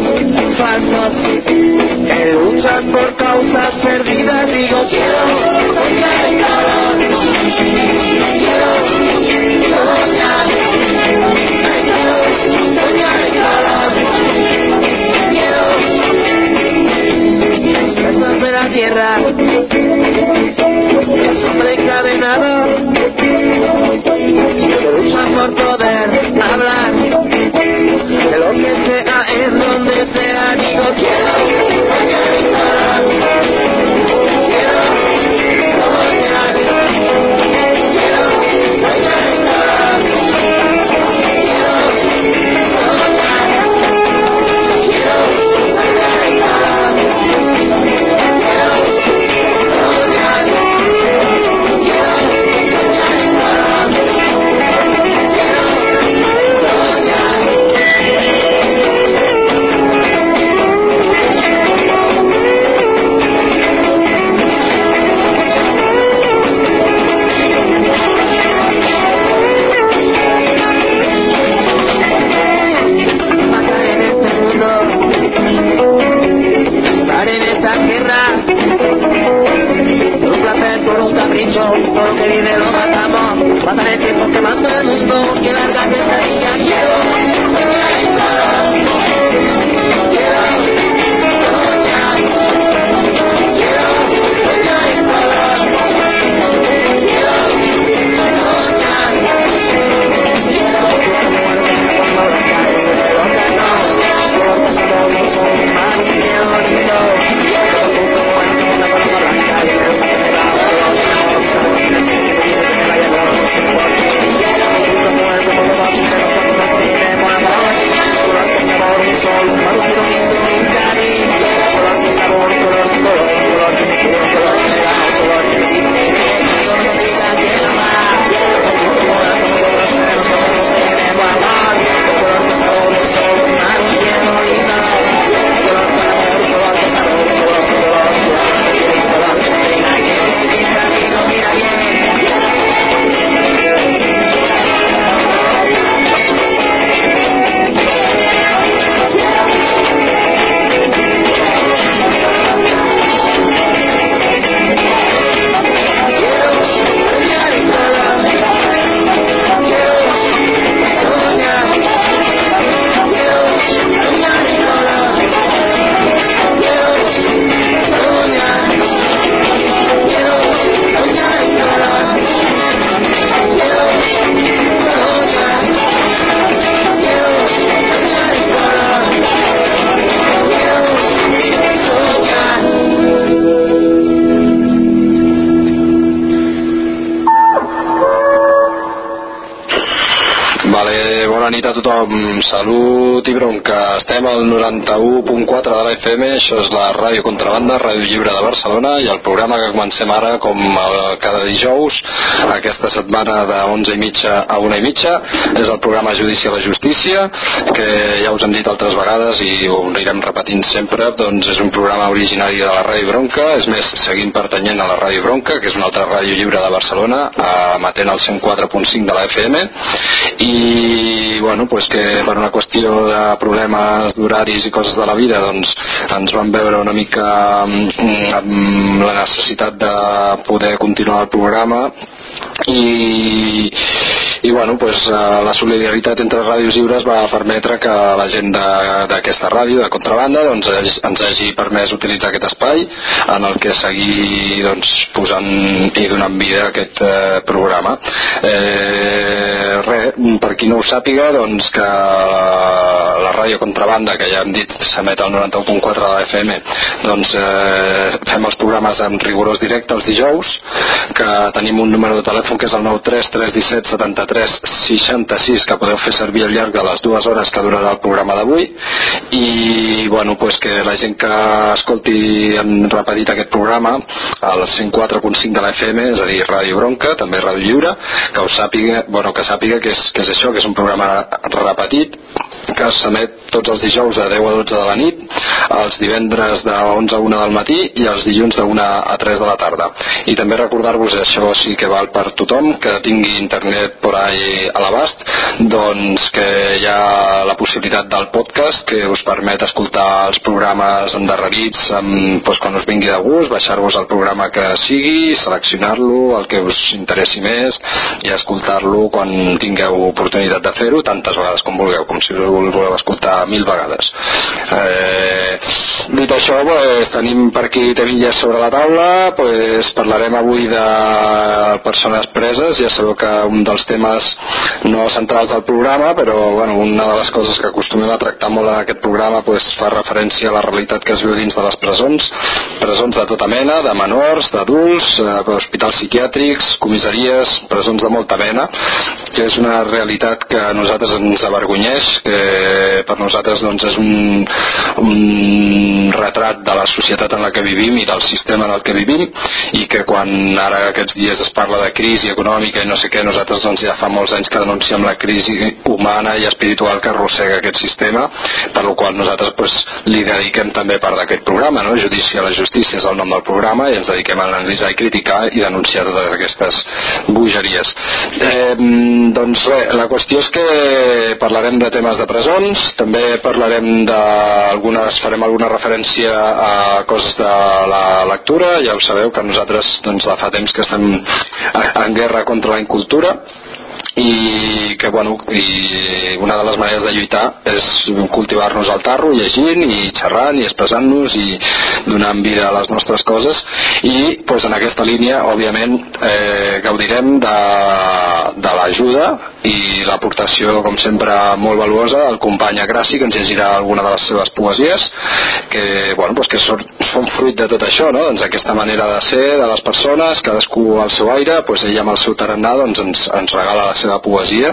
falsos, que luchan por causas perdidas. Digo, quiero soñar en color, quiero soñar, quiero soñar en color, quiero los presos de la tierra, los hombres encadenados, que luchan por poder hablar de lo que sea, en donde sea. Digo, quiero soñar en color, quiero soñar, quiero soñar en color, quiero soñar, quiero soñar en color, quiero soñar, quiero soñar en color, quiero soñar. Matar en esta guerra, por un placer, por un capricho, por lo que vive lo matamos. Matar el tiempo que mata el mundo, que larga pesadilla. Quiero soñar en color, quiero soñar, quiero soñar en color, quiero soñar, quiero Bona nit a tothom, salut i bronca. Estem al 91.4 de la FM, això és la Ràdio Contrabanda, Ràdio Lliure de Barcelona, i el programa que comencem ara, com cada dijous, aquesta setmana de 11:30 a 1:30, és el programa Judici a la Justícia, que ja us hem dit altres vegades i ho anirem repetint sempre. Doncs és un programa originari de la Ràdio Bronca, és més, seguim pertanyent a la Ràdio Bronca, que és una altra ràdio lliure de Barcelona, emetent al 104.5 de la FM, i bueno, pues que per una qüestió de problemes d'horaris i coses de la vida, doncs ens vam veure una mica amb la necessitat de poder continuar el programa, i bueno, pues la solidaritat entre ràdios lliures va permetre que la gent d'aquesta ràdio de Contrabanda doncs ens hagi permès utilitzar aquest espai en el que seguir doncs posant i donant vida a aquest programa. Per qui no ho sàpiga, doncs que la ràdio Contrabanda, que ja hem dit s'emet al 91.4 de la FM, doncs fem els programes en rigorós directe els dijous, que tenim un número de telèfon que és el 93 317 73 66, que podeu fer servir al llarg de les 2 hores que durarà el programa d'avui. I bueno, pues que la gent que escolti en repetit aquest programa al 104.5 de la FM, és a dir, Ràdio Bronca, també Ràdio Lliure, que ho sàpiga, bueno, que sàpiga que és això, que és un programa repetit, que s'emet tots els dijous de 10 a 12 de la nit els divendres de 11 a 1 del matí i els dilluns de 1 a 3 de la tarda. I també recordar-vos, això sí que val per tothom, que tingui internet por ahí a l'abast, doncs que hi ha la possibilitat del podcast que us permet escoltar els programes endarrerits doncs quan us vingui de gust, baixar-vos el programa que sigui, seleccionar-lo, el que us interessi més, i escoltar-lo quan tingueu oportunitat de fer-ho tantes vegades com vulgueu, com si us voleu escoltar 1000 vegades. Dit això, pues, tenim per aquí temilles sobre la taula, pues, parlarem avui de persones preses. Ja sabeu que un dels temes no centrals del programa, però bueno, una de les coses que acostumem a tractar molt en aquest programa pues, fa referència a la realitat que es viu dins de les presons de tota mena, de menors, d'adults, hospitals psiquiàtrics, comissaries, presons de molta mena, que és una realitat que a nosaltres ens avergonyeix, que per nosaltres doncs, és un retrat de la societat en la que vivim i del sistema en el que vivim, i que quan ara aquests dies es parla de crisi econòmica i no sé què, nosaltres doncs, ja fa molts anys que denunciem la crisi humana i espiritual que arrossega aquest sistema, per la qual nosaltres pues, li dediquem també part d'aquest programa, no? Judici a la justícia és el nom del programa, i ens dediquem a analitzar i criticar i denunciar totes aquestes bogeries. Doncs bé, la qüestió és que parlarem de temes de presons, també parlarem farem alguna referència a coses de la lectura. Ja ho sabeu que nosaltres doncs, fa temps que estem en guerra contra la incultura, i que bueno, i una de les maneres de lluitar és cultivar-nos el tarro llegint i xerrant i expressant-nos i donant vida a les nostres coses, i pues, en aquesta línia òbviament gaudirem de l'ajuda i l'aportació com sempre molt valuosa del company Agraci, que ens llegirà alguna de les seves poesies que, bueno, pues, que són fruit de tot això, no? Doncs aquesta manera de ser de les persones, cadascú al seu aire, pues, ell amb el seu tarannà doncs, ens regala la seva poesia,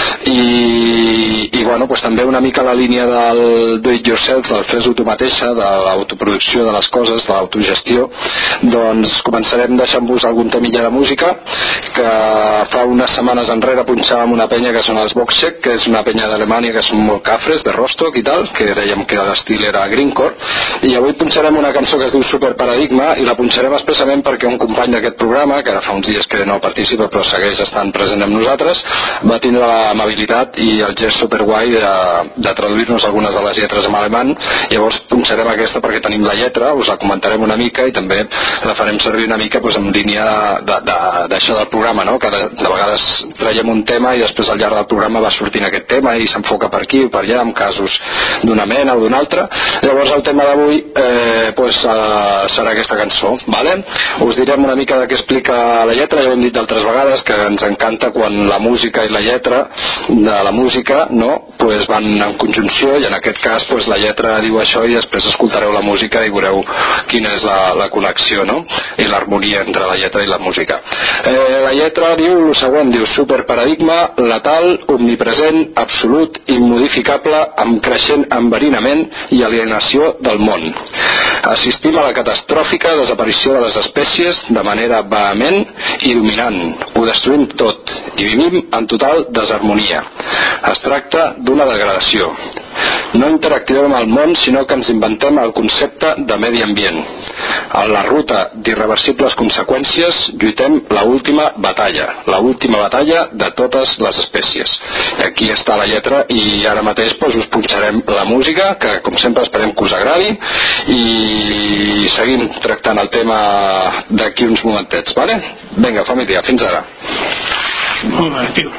i bueno, pues, també una mica la línia del do it yourself, del fes-ho tu mateixa, de l'autoproducció de les coses, de l'autogestió. Doncs començarem deixant-vos algun temilla de música que fa unes setmanes enrere punxàvem una penya que són els Boxcheck, que és una penya d'Alemanya que són molt cafres, de Rostock i tal, que dèiem que l'estil era greencore, i avui punxarem una cançó que es diu Super Paradigma, i la punxarem expressament perquè un company d'aquest programa, que ara fa uns dies que no participa però segueix estant present amb nosaltres, va tindre l'amabilitat i el gest superguai de traduir-nos algunes de les lletres en alemany. Llavors punxarem aquesta perquè tenim la lletra, us la comentarem una mica i també la farem servir una mica doncs, en línia d'això del programa, no? Que de vegades traiem un tema i després al llarg del programa va sortint aquest tema i s'enfoca per aquí o per allà, amb casos d'una mena o d'una altra. Llavors el tema d'avui serà aquesta cançó, vale? Us direm una mica de què explica la lletra. Ja ho hem dit d'altres vegades que ens encanta quan la música i la lletra de la música pues van en conjunció, i en aquest cas pues, la lletra diu això i després escoltareu la música i veureu quina és la connexió, no? I l'harmonia entre la lletra i la música. La lletra diu el següent, diu superparadigma letal, omnipresent, absolut, immodificable, amb creixent enverinament i alienació del món. Assistim a la catastròfica desaparició de les espècies de manera vehement i dominant. Ho destruïm tot i vivim en total desharmonia. Es tracta d'una degradació. No interactuem amb el món, sinó que ens inventem el concepte de medi ambient. A la ruta d'irreversibles conseqüències lluitem l'última batalla de totes les espècies. Aquí està la lletra i ara mateix pues, us punxarem la música, que com sempre esperem que us agradi, i seguim tractant el tema d'aquí uns momentets, vale? Vinga, família, fins ara. Molt bé, tio.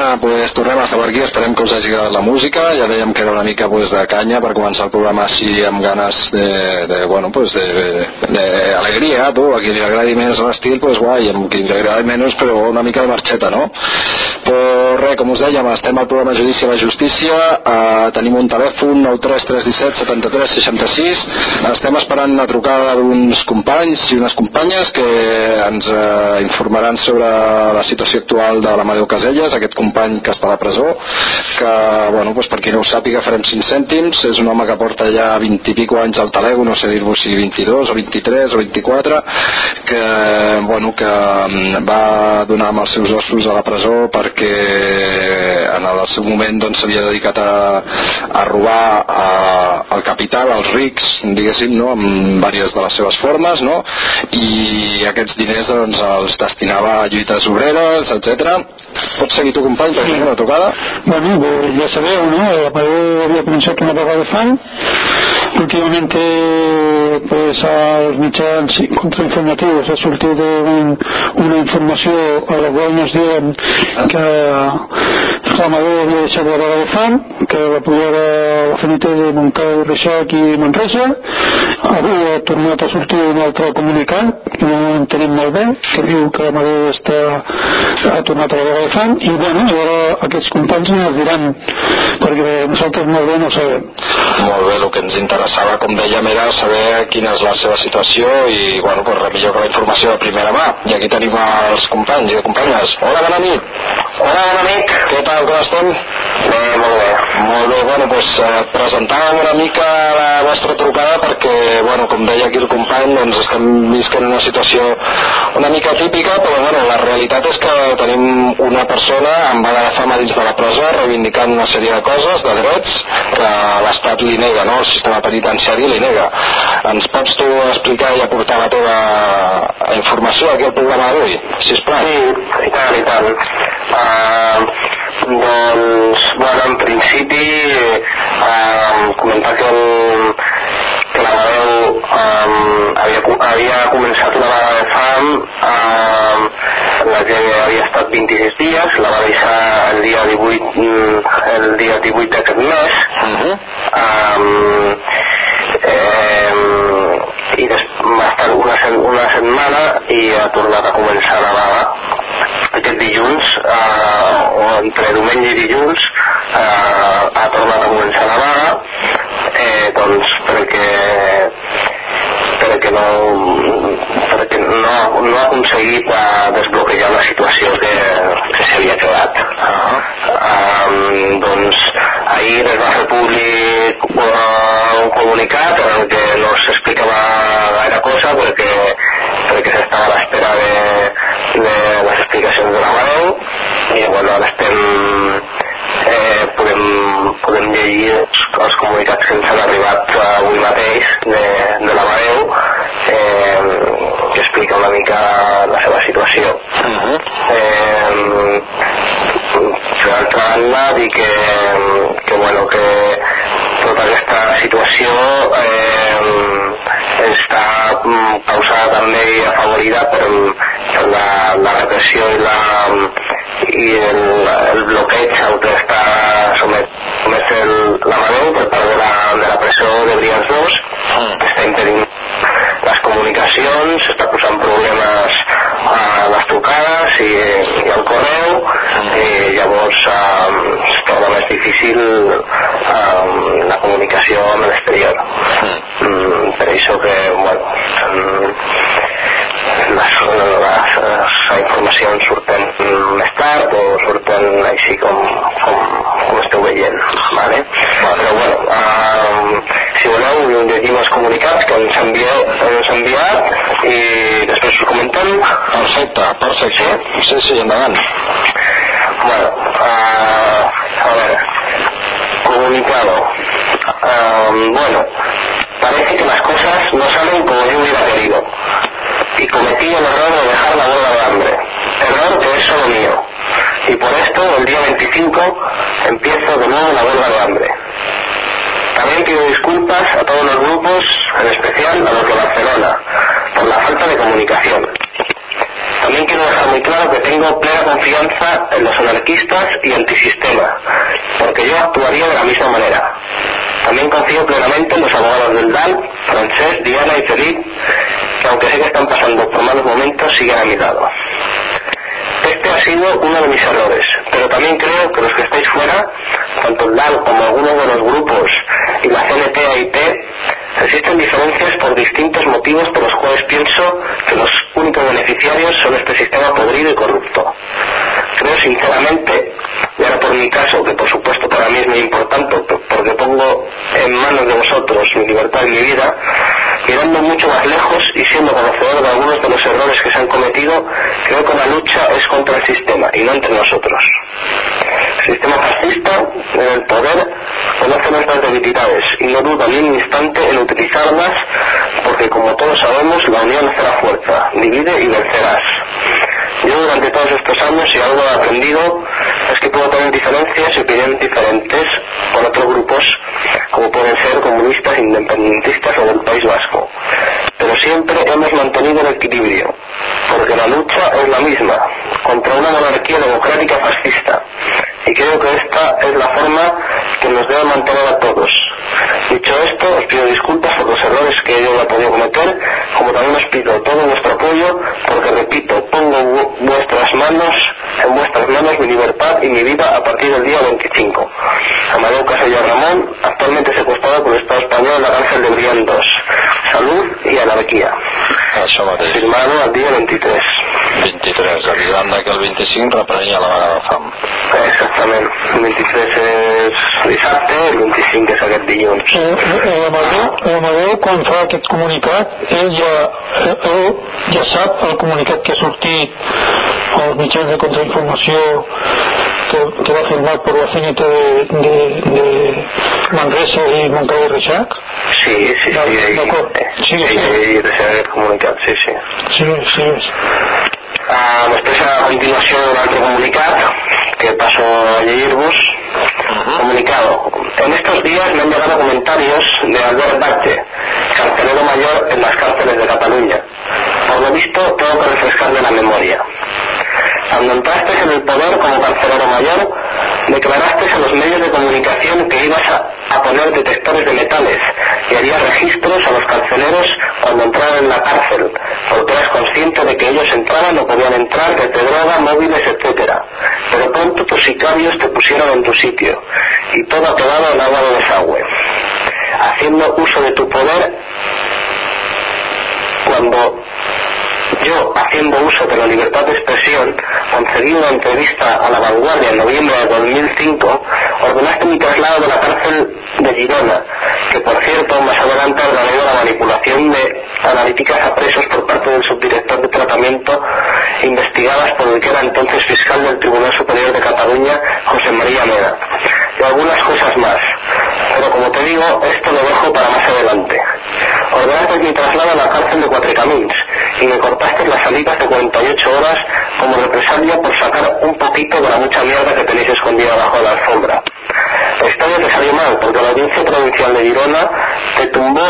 pues, tornem a estar per aquí, esperem que us hagi agradat la música, ja dèiem que era una mica pues, de canya per començar el programa així amb ganes d'alegria, tu, a qui li agradi més l'estil, pues guai, amb qui li agradi menys, però una mica de marxeta, no? Però res, com us dèiem, estem al programa Judici a la Justícia, tenim un telèfon 93317 73 66, estem esperant la trucada d'uns companys i unes companyes que ens informaran sobre la situació actual de l'Amadeu Caselles, aquest company que està a la presó, que, bueno, doncs per qui no ho sàpiga farem 5 cèntims, és un home que porta ja 20 i pico anys al talego, no sé dir-vos si 22 o 23 o 24, que, bueno, que va donar amb els seus ossos a la presó perquè en el seu moment doncs s'havia dedicat a robar el capital, als rics, diguéssim, no? Amb diverses de les seves formes, no? I aquests diners doncs els destinava a lluites obreres, etc. Pots seguir tu, company, per la tocada? Bueno, ya sabeu, ¿no? Amadeu había comenzado una vaga de fam. Últimamente, pues, a los mitjans contrainformativos ha sortit una informació a la qual nos diuen que Amadeu havia deixat la vaga de fam, que va poder la FNT de Montcada, Reixac i Manresa. Avui ha tornat a sortir un altre comunicat, que no entenem molt bé, que diu que Amadeu ha tornat a la vaga de fam, i bueno, ara aquests companys ens diran, perquè nosaltres molt bé no sabem. Molt bé, el que ens interessava, com dèiem, era saber quina és la seva situació i, bueno, pues res millor que la informació de primera mà. I aquí tenim els companys i companyes. Hola, bona nit. Hola, bon amic. Què tal, com estem? Bé, molt bé. Molt bé, bueno, doncs presentàvem una mica la vostra trucada perquè, bueno, com deia aquí el company, doncs estem visquent una situació una mica típica, però, bueno, la realitat és que tenim una persona amb vaga de fam a dins de la presó reivindicant una sèrie de coses, de drets, que l'Estat li nega, no? El sistema penitenciari li nega. Ens pots tu explicar i aportar la teva informació aquí al programa d'avui, sisplau? Sí, i tant. Doncs, bueno, en principi, comentar que l'Amadeu havia començat una vaga de fam en la que havia estat 26 dies, la va deixar el dia 18 d'aquest mes, i va estar una setmana i ha tornat a començar la vaga. Aquest dilluns, o entre diumenge i dilluns, ha tornat a començar la vaga, doncs perquè no ha aconseguit desbloquejar la situació que se havia quedat. Doncs ahir es va fer públic un comunicat en què no s'explicava gaire cosa perquè s'estava a l'espera de les explicacions de l'Amadeu i bueno, ara podem llegir els comunicats que ens han arribat avui mateix de l'Amadeu que explica una mica la seva situació. Per altra banda, dir que tota aquesta situació està causada també i afavorida per la repressió i el bloqueig al que està sotmès l'Amadeu per part de la presó de Brians 2, que està impedint les comunicacions, està posant problemes a les trucades i al correu, i llavors es torna més difícil la comunicació amb l'exterior. Per això que, bueno, les informacions surten més tard o surten així com esteu veient, vale? Però bueno, si voleu llegim els comunicats que ens han enviat i després us comentem. Perfecte. Sí, endavant. Bueno, a ver, comunicado. Bueno, parece que las cosas no salen como yo hubiera querido y cometí el error de dejar la huelga de hambre, error que es solo mío, y por esto el día 25 empiezo de nuevo la huelga de hambre. También pido disculpas a todos los grupos, en especial a los de Barcelona, por la falta de comunicación. También quiero dejar muy claro que tengo plena confianza en los anarquistas y antisistema, porque yo actuaría de la misma manera. También confío plenamente en los abogados del DAL, Francesc, Diana y Felip, que aunque sé que están pasando por malos momentos, siguen a mi lado. Este ha sido uno de mis errores, pero también creo que los que estáis fuera, tanto el DAL como algunos de los grupos y la CNT-AIT, existen diferencias por distintos motivos por los cuales pienso que los únicos beneficiarios son este sistema podrido y corrupto. Creo sinceramente, y ahora por mi caso, que por supuesto para mí es muy importante porque pongo en manos de vosotros mi libertad y mi vida, mirando mucho más lejos y siendo conocedor de algunos de los errores que se han cometido, creo que la lucha es contra el sistema y no entre nosotros. El sistema fascista en el poder conoce nuestras debilidades y no duda ni un instante en utilizarlas porque, como todos sabemos, la unión hace la fuerza, divide y vencerás. Yo durante todos estos años, si algo he aprendido, es que puedo tener diferencias y opiniones diferentes con otros grupos, como pueden ser comunistas, independentistas o del País Vasco. Pero siempre hemos mantenido el equilibrio, porque la lucha es la misma, contra una monarquía democrática fascista. Y creo que esta es la forma que nos debe mantener a todos. Dicho esto, os pido disculpas por los errores que yo he podido cometer, como también os pido todo vuestro apoyo, porque repito, pongo en vuestras manos mi libertad y mi vida a partir del día 25. Amadeu Casella Ramón, actualmente secuestrado por el Estado español en la cárcel de Briandos. Salud y anarquia. Això mateix. Firmado el dia 23. 23, avisant que el 25 reprenia la vaga de fam. Exactament. El 23 és dissabte, el 25 és aquest dilluns. Amadeu, quan fa aquest comunicat, ell ja sap el comunicat que ha sortit als mitjans de contrainformació que va firmat per la CNT de Manresa i Montcada i Reixac? Sí, ell comunicat, sí. Després, a continuació, un altre comunicat que paso a leer-vos. Comunicado. En estos días me han llegado comentarios de Albert Batlle, carcelero mayor en las cárceles de Cataluña. Por lo visto, tengo que refrescarme la memoria. Cuando entraste en el poder como carcelero mayor, declaraste a los medios de comunicación que ibas a poner detectores de metales y harías registros a los carceleros cuando entraran en la cárcel, porque eras consciente de que ellos entraban o podían entrar desde droga, móviles, etcétera. Pero pronto tus sicarios te pusieron en tu sitio y todo ha quedado en agua de desagüe. Haciendo uso de tu poder, haciendo uso de la libertad de expresión, concedí una entrevista a La Vanguardia en noviembre de 2005, ordenaste mi traslado de la cárcel de Girona, que por cierto más adelante ordenó la manipulación de analíticas a presos por parte del subdirector de tratamiento, investigadas por el que era entonces fiscal del Tribunal Superior de Cataluña, José María Mena, y algunas cosas más. Pero como te digo, esto lo dejo para más adelante. Ordenaste mi traslado a la cárcel de Cuatrecamins y me cortaste las salidas de 48 horas como represalia por sacar un poquito de la mucha mierda que tenéis escondida bajo la alfombra. La historia te salió mal porque la Audiencia Provincial de Girona te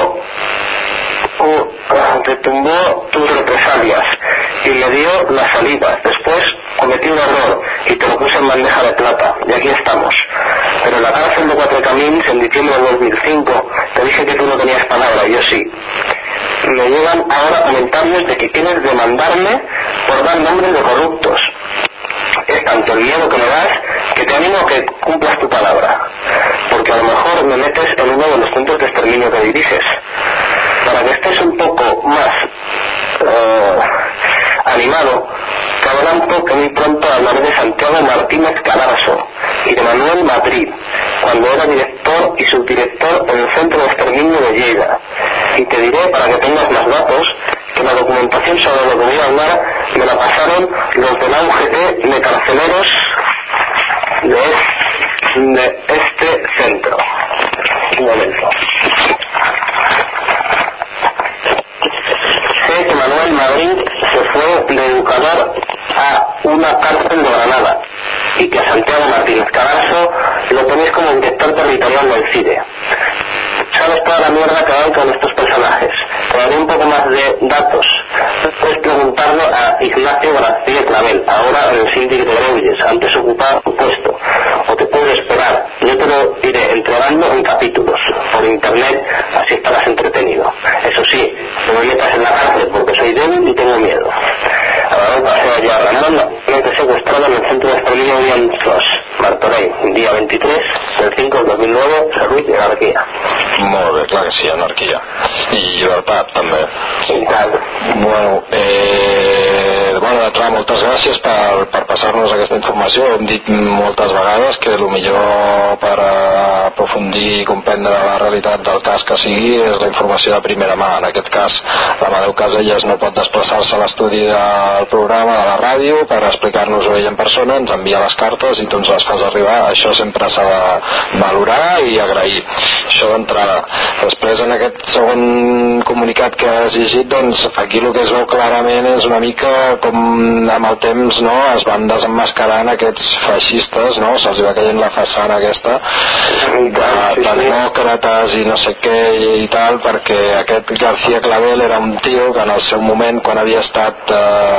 tumbó tus represalias y me dio las salidas. Después cometí un error y te lo puse en bandeja de plata y aquí estamos. Pero en la cárcel de Cuatrecamins en diciembre de 2005 te dije que tú no tenías palabra y yo sí. Me llegan ahora comentarios de que quieres demandarme por dar nombres de corruptos. Es tanto el miedo que me das que te animo a que cumplas tu palabra, porque a lo mejor me metes en uno de los centros de exterminio que diriges. Para que estés un poco más animado, te adelanto que muy pronto hablaré de Santiago Martínez Calarso y de Manuel Madrid, cuando era director y subdirector en el centro de exterminio de Lleida. Y te diré, para que tengas más datos, que la documentación sobre lo que voy a hablar me la pasaron los de la UGT de carceleros de este centro. Un momento. Sé que Manuel Madrid se fue de educador a una cárcel de Granada y que a Santiago Martínez Calarso lo tenéis como director territorial del CIDE. Sabes toda la mierda que hay con estos personajes. Te daré un poco más de datos. Puedes preguntarlo a Ignacio Clavel, ahora en el síndic de Greuges, antes ocupaba tu puesto, o te puedo esperar, yo te lo iré entregando en capítulos, por internet, así estarás entretenido. Eso sí, no me metas en la cárcel porque soy débil y tengo miedo. Ahora paseo ya Ramón, secuestrado en el centro de exterminio de Anzos, Martorell, día 23 del 5 del 2009, salut i anarquia. Molt bé, clar que sí, anarquia. I llibertat, també. I tal. Bueno, d'entrada, moltes gràcies per passar-nos aquesta informació. Hem dit moltes vegades que el millor per aprofundir i comprendre la realitat del cas que sigui és la informació de primera mà. En aquest cas, l'Amadeu Casellas no pot desplaçar-se a l'estudi del programa, de la ràdio, per explicar-nos-ho ell en persona, ens envia les cartes i tu ens les fas arribar. Això sempre s'ha de valorar i agrair. Això d'entrada. Després, en aquest segon comunicat que has llegit, doncs aquí el que es veu clarament és una mica com amb el temps, no, es van desemmascarant aquests feixistes, no, se'ls va caient la façana aquesta de demòcrates i no sé què i tal, perquè aquest García Clavel era un tio que en el seu moment, quan havia estat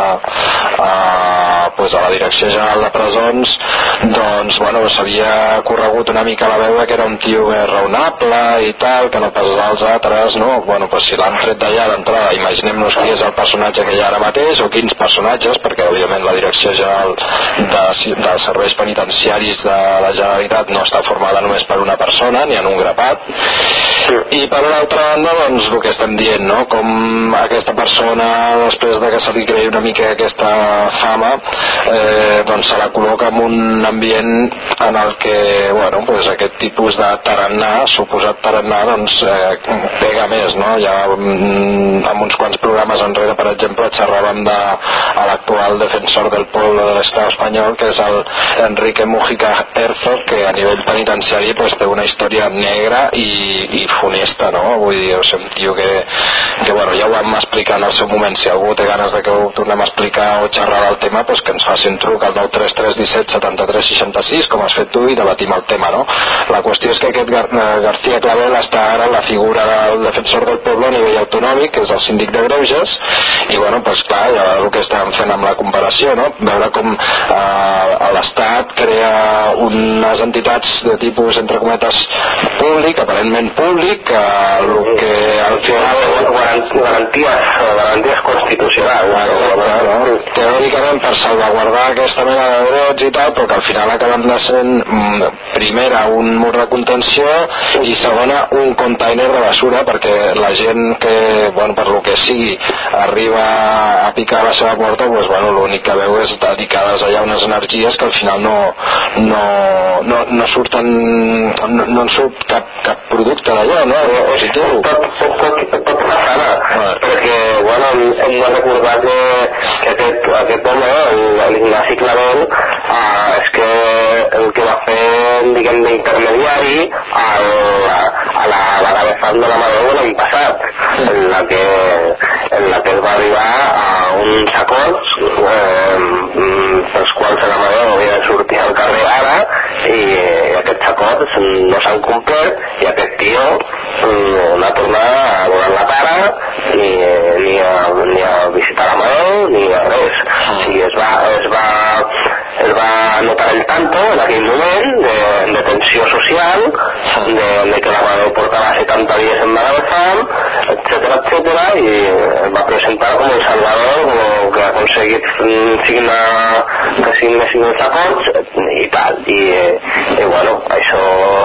pues a la Direcció General de Presons, doncs bueno, s'havia corregut una mica la veu que era un tio més raonable i tal, que no pas els altres, no? Bueno, pues si l'han tret d'allà d'entrada, imaginem-nos qui és el personatge que hi ha ara mateix, o quins personatges, perquè òbviament la Direcció General dels Serveis Penitenciaris de la Generalitat no està formada només per una persona, ni en un grapat. I per una altra banda, doncs el que estem dient, no? Com aquesta persona, després de que se li creï una mica aquesta fama, doncs se la col·loca en un ambient en el que, bueno, pues aquest tipus de tarannà, suposat tarannà, doncs pega més, no? Ja en uns quants programes enrere, per exemple, xerràvem de l'actual defensor del pueblo de l'Estat espanyol, que és el Enrique Mujica Herzog, que a nivell penitenciari pues, té una història negra i funesta, no? Vull dir, o sigui, un tio que bueno, ja ho vam explicar en el seu moment. Si algú té ganes de que ho tornem a explicar o xerrar del tema, pues que ens faci un truc al 933 17 73 66, com has fet tu, i debatim el tema, no? La qüestió és que aquest García Clavel està ara la figura del defensor del poble a nivell autonòmic, que és el síndic de Greuges, i bueno, pues clar, ja el que estàvem fent amb la comparació, no? Veure com l'Estat crea unes entitats de tipus, entre cometes, públic, aparentment públic, que al final garanties constitucionals. Exacte, no? Teòricament per salvaguardar aquesta mena de drets i tal, però que al final acaben de ser primera un mur de contenció i segona un container de basura, perquè la gent que, bueno, per lo que sigui, arriba a picar la seva porta, pues, bueno, l'únic que veu és dedicades allà unes energies que al final no surten, no en surt cap producte d'allò, no? Positiu. Tot passarà, perquè, bueno, hem de recordar que aquest home, l'Ignasi Clavel, és que el que va fer, diguem, d'intermediari a la cabezal de l'Amadeu l'any passat, en la que es va arribar a uns acords pels quals l'Amadeu havia de sortir al carrer ara, i aquests acords no s'han complert, i aquest tio no ha tornat a donar la cara ni a visitar l'Amadeu ni a res. O sigui, es va notar el tanto en aquell moment de tensió social, de que l'Amadeu portava 70 dies en vaga de fam, etcétera, y va a presentar como El Salvador, como que ha conseguit que signessin els acords i tal, i bueno, això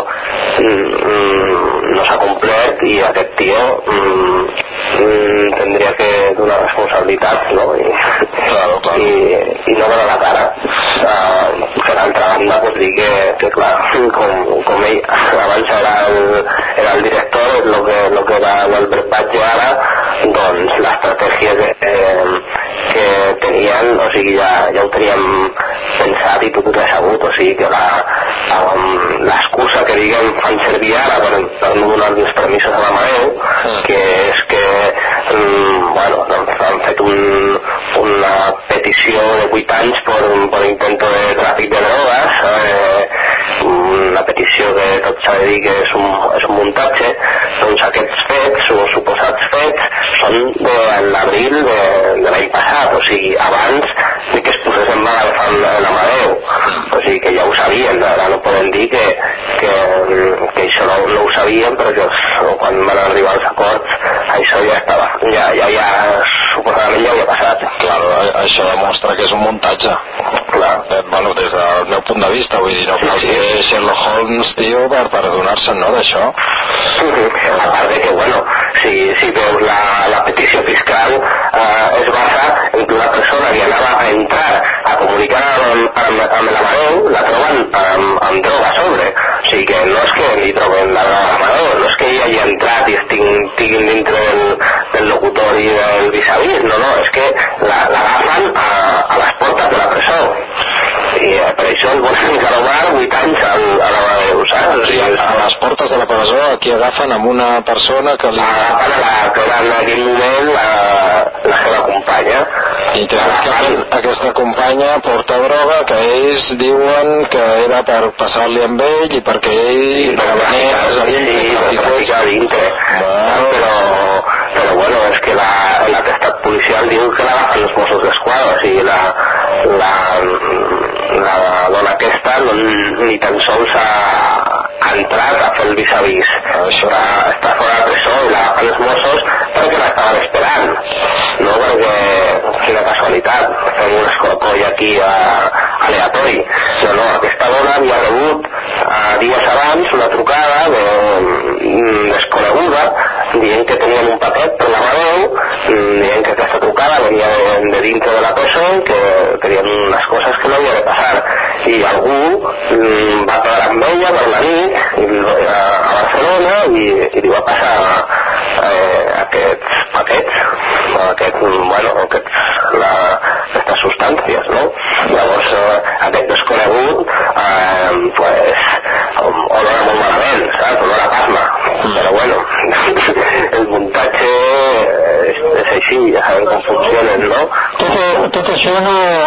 no s'ha complert, i aquest tio tendria que donar responsabilitats, no? I no donar la cara. Per altra banda, pues dir que clar, com ell abans era el director, lo que era l'Albert Batlle ara, doncs l'estratègia que tenien, o sigui, ja ho teníem pensat i tot ho sabut, o sigui que l'excusa que diguem fan servir ara per no donar els permisos a l'Amadeu, que és que bueno, han fet una petició de 8 anys per intento de tràfic de drogues, una petició que tot s'ha de dir que és un muntatge. Doncs aquests fets o suposats fets són de l'abril de l'any passat, o sigui, abans que es posés perquè és un muntatge. Clar. Bueno, des del meu punt de vista, vull dir, no cal ser Sherlock Holmes, tio, per adonar-se'n, no, d'això. A part de que, bueno, si veus la petició fiscal es basa en que una persona que anava a entrar a comunicar amb l'Amadeu la troben amb droga a sobre. O sigui que no és que li troben la droga a l'Amadeu, no és que ell hagi entrat i estiguin dintre del locutori del vis-a-vis, no, és que l'agafen a les portes de la presó. I per això el volen encarobar 8 anys a l'Amadeu, saps? O sigui, a les portes de la presó aquí agafen amb una persona que li... Agafen que era en aquell moment la seva companya. I aquesta companya porta droga que ells diuen que era per passar-li amb ell i perquè ell revenés a dintre. Però bueno, és que l'atestat policial diu que l'agafen els Mossos d'Esquadra, o sigui, la dona aquesta ni tan sols ha entrat a fer el vis-a-vis. Està fora de presó i l'agafen els Mossos perquè l'estaven esperant, no perquè quina casualitat, fem un escorcoll aquí aleatori. No, aquesta dona havia rebut dies abans una trucada desconeguda dient que tenien un paquet per l'Amadeu, dient que aquesta trucada venia de dintre de la presó, que tenien unes coses que no havia de passar, i algú va quedar amb ella per la nit a Barcelona i li va passar aquests paquets, aquestes substàncies, no? Llavors aquest desconegut olora molt malament, saps? Olora pasma, però bueno, el muntatge és així, ja sabem com funcionen, no? Tot això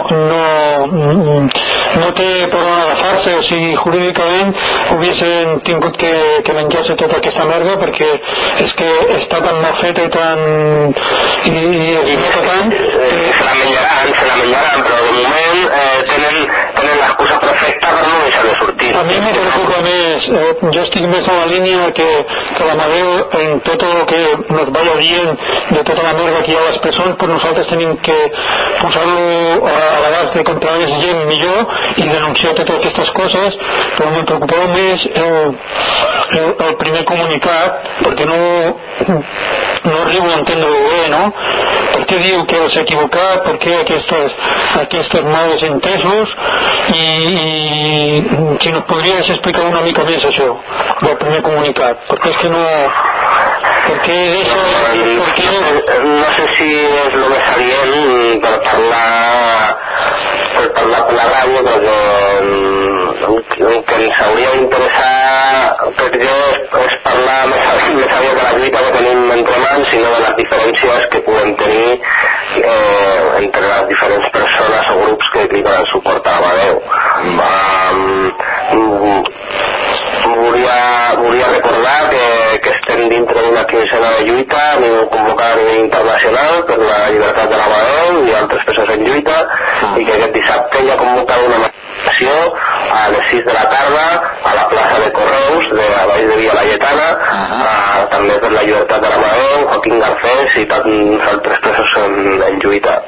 no té per on agafar-se, o sigui, jurídicament haguessin tingut que menjar-se tota aquesta merda perquè és que està tan mal feta i tan... i es nota tant... Se la menjaran, però de moment tenen l'excusa perfecta per no deixar de sortir. A mi me preocupa més, jo estic més a la línia que l'Amadeu en tot el que nos vaya dient de tota la merda que hi ha a les persones, pues nosaltres tenim que posar-lo a l'abast de contra més gent millor i denunciar totes aquestes coses, però me preocupava més el primer comunicat, perquè no arribo a entendre-ho bé, no? Per què diu que s'ha equivocat, per què aquests mals entesos, i si nos podries explicar una mica més això del primer comunicat, perquè és que no... No sé si és el més adient per parlar per la ràdio, perquè el que ens hauria d'interessar per jo és parlar més aviat de la lluita que tenim entre mans i no de les diferències que podem tenir entre les diferents persones o grups que li donen suport a l'Amadeu. Volia recordar que estem dintre d'una quinzena de lluita a nivell convocat a nivell internacional per la llibertat de l'Amadeu i altres persones en lluita, i que aquest dissabte hi ha convocat una manifestació a les 6 de la tarda a la plaça de Correus de la Vall de Via Laietana, també per la llibertat de l'Amadeu, Joaquín Garcés i tants altres presos en lluita.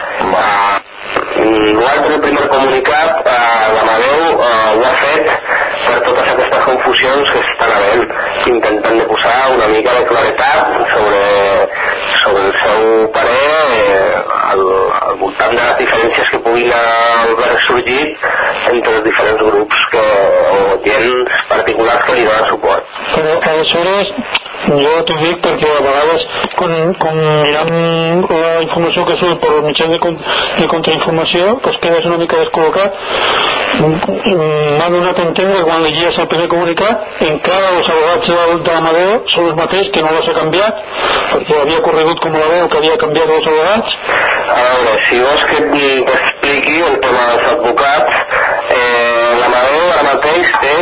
L'altre primer comunicat, l'Amadeu ho ha fet per totes aquestes confusions que s'estan havent, intentant de posar una mica de claretat sobre el seu parer al voltant de les diferències que puguin haver sorgit entre els diferents grups o gens particulars que li donen suport. Però aleshores jo t'ho dic perquè a vegades quan mirem la informació que surt per els mitjans de contrainformació, pues quedes una mica descol·locat. M'ha donat a entendre que quan llegies el primer comunicat encara els abogats de l'Amadeu són els mateixos, que no els ha canviat, perquè havia corregut com la veu que havia canviat els abogats. A veure, si vols que t'expliqui el tema dels advocats, l'Amadeu ara mateix té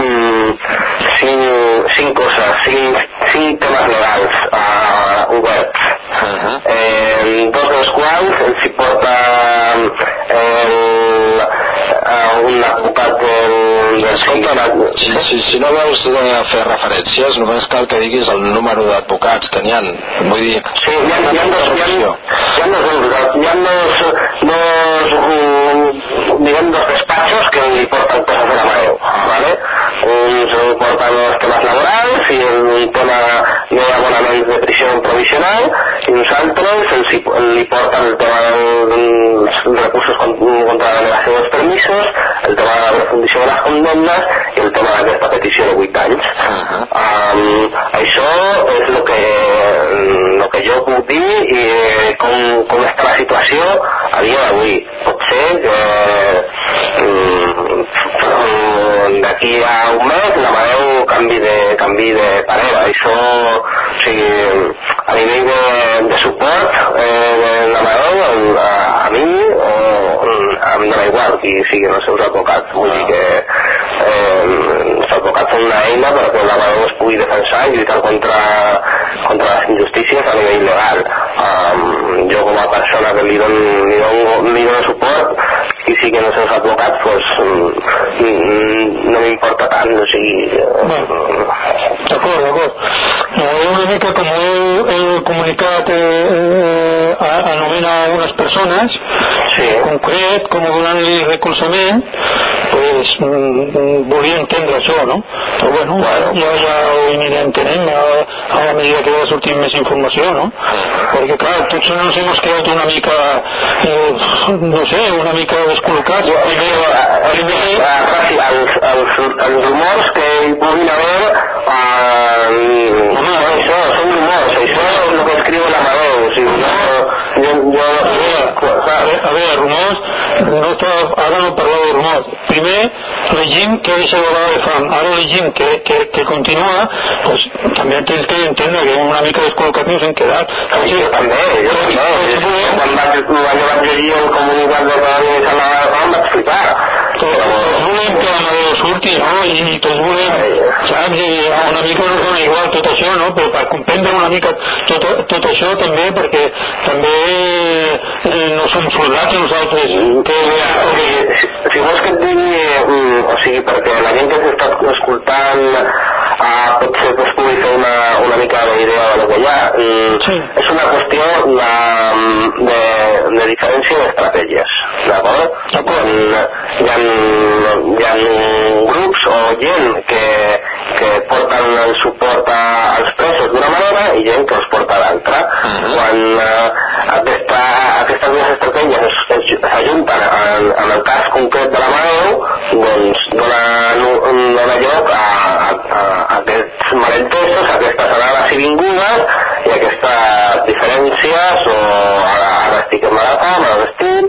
5 coses, 5 temes legals oberts, dos dels quals els hi porta un advocat del si no vols fer referències, només cal que diguis el número d'advocats que n'hi ha. Vull dir... Sí, hi ha dos despachos que li porten coses de la Mareu, ¿vale? Uns porten els temes laborals i un tema de abonaments de prisió provisional, i uns altres li porten el tema dels recursos contra la negació dels permisos, el tema de la refundició de les condemnes i el tema d'aquesta petició de 8 anys. Això és el que jo puc dir i com està la situació a dia d'avui. Pot ser que d'aquí a un mes la Mareu canvi de parer. Això, o sigui, a nivell de suport de la Mareu, a mi em dona igual qui siguin els seus advocats. Vull dir que els advocats són una eina perquè la Mareu es pugui defensar i lluitar contra les injustícies a nivell legal. Jo com a persona que li dono suport, qui siguin els seus advocats, pues, no m'importa tant, o sigui... D'acord. Una mica com el comunicat anomena unes persones, concret, com donant-li recolzament, pues volia entendre això, no? Però bueno, ja ho anirem entenent a la medida que va sortint més informació, no? Perquè clar, tots nos hemos quedat una mica no sé, una mica descol·locats. Els rumors que hi puguin haver això són rumors, això és el que escriu la Mareu, o sigui, a veure, rumors, ara no parleu de rumors. Primer llegim que deixa de vaga de fam, ara llegim que continua, doncs també tens que entendre que una mica descol·locat no s'han quedat. Jo també, quan vaig llegir el comunicat de vaga de fam vaig flipar. Tots volem que la Mareu surti, no? I tots volem, saps? I una mica no dona igual tot això, no? Però per comprendre una mica tot això també, perquè també no som soldats nosaltres. Si vols que et digui, o sigui, perquè la gent que s'està escoltant potser es pugui fer una mica d'idea de lo que hi ha, és una qüestió de diferència d'estratègies, d'acord? Hi ha grups o gent que porten el suport als presos d'una manera i gent que els porta d'altra. Quan aquestes dues estratègies s'ajunten en el cas concret de la Mareu, doncs dona lloc a aquests malentesos, a aquestes anades i vingudes i aquestes diferències o ara estic embarassada, ara estic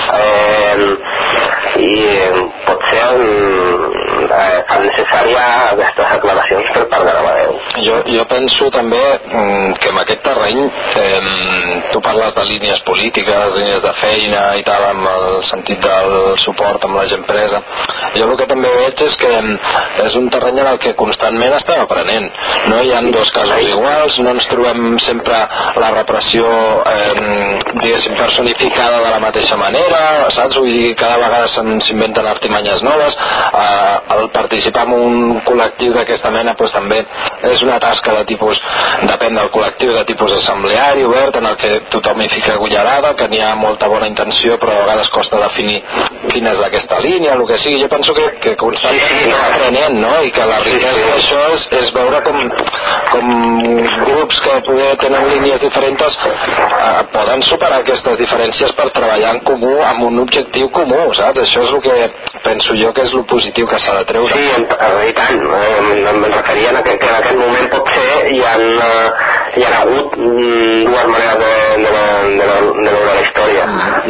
i potser fan necessària aquestes aclaracions per part de la Mareu. Jo penso també que en aquest terreny tu parles de línies polítiques, línies de feina i tal, amb el sentit del suport amb la gent presa. Jo el que també veig és que és un terreny en el que constantment estem aprenent. No hi ha dos casos iguals, no ens trobem sempre la repressió diguéssim personificada de la mateixa manera, saps? Vull dir, cada vegada s'inventen artimanyes noves. El participar en un col·lectiu d'aquesta mena doncs també és una tasca de tipus, depèn del col·lectiu, de tipus assembleari obert, en el que tothom hi fica cullerada, que n'hi ha molta bona intenció però a vegades costa definir quina és aquesta línia, el que sigui. Jo penso que constantment estem aprenent, no? I que la riquesa d'això és veure com grups que poder tenen línies diferents poden superar aquestes diferències per treballar en comú amb un objectiu comú, saps? Això és el que penso jo que és el positiu que s'ha de treure. Sí, i tant. Em referia que en aquest moment potser hi ha hagut dues maneres de veure la història.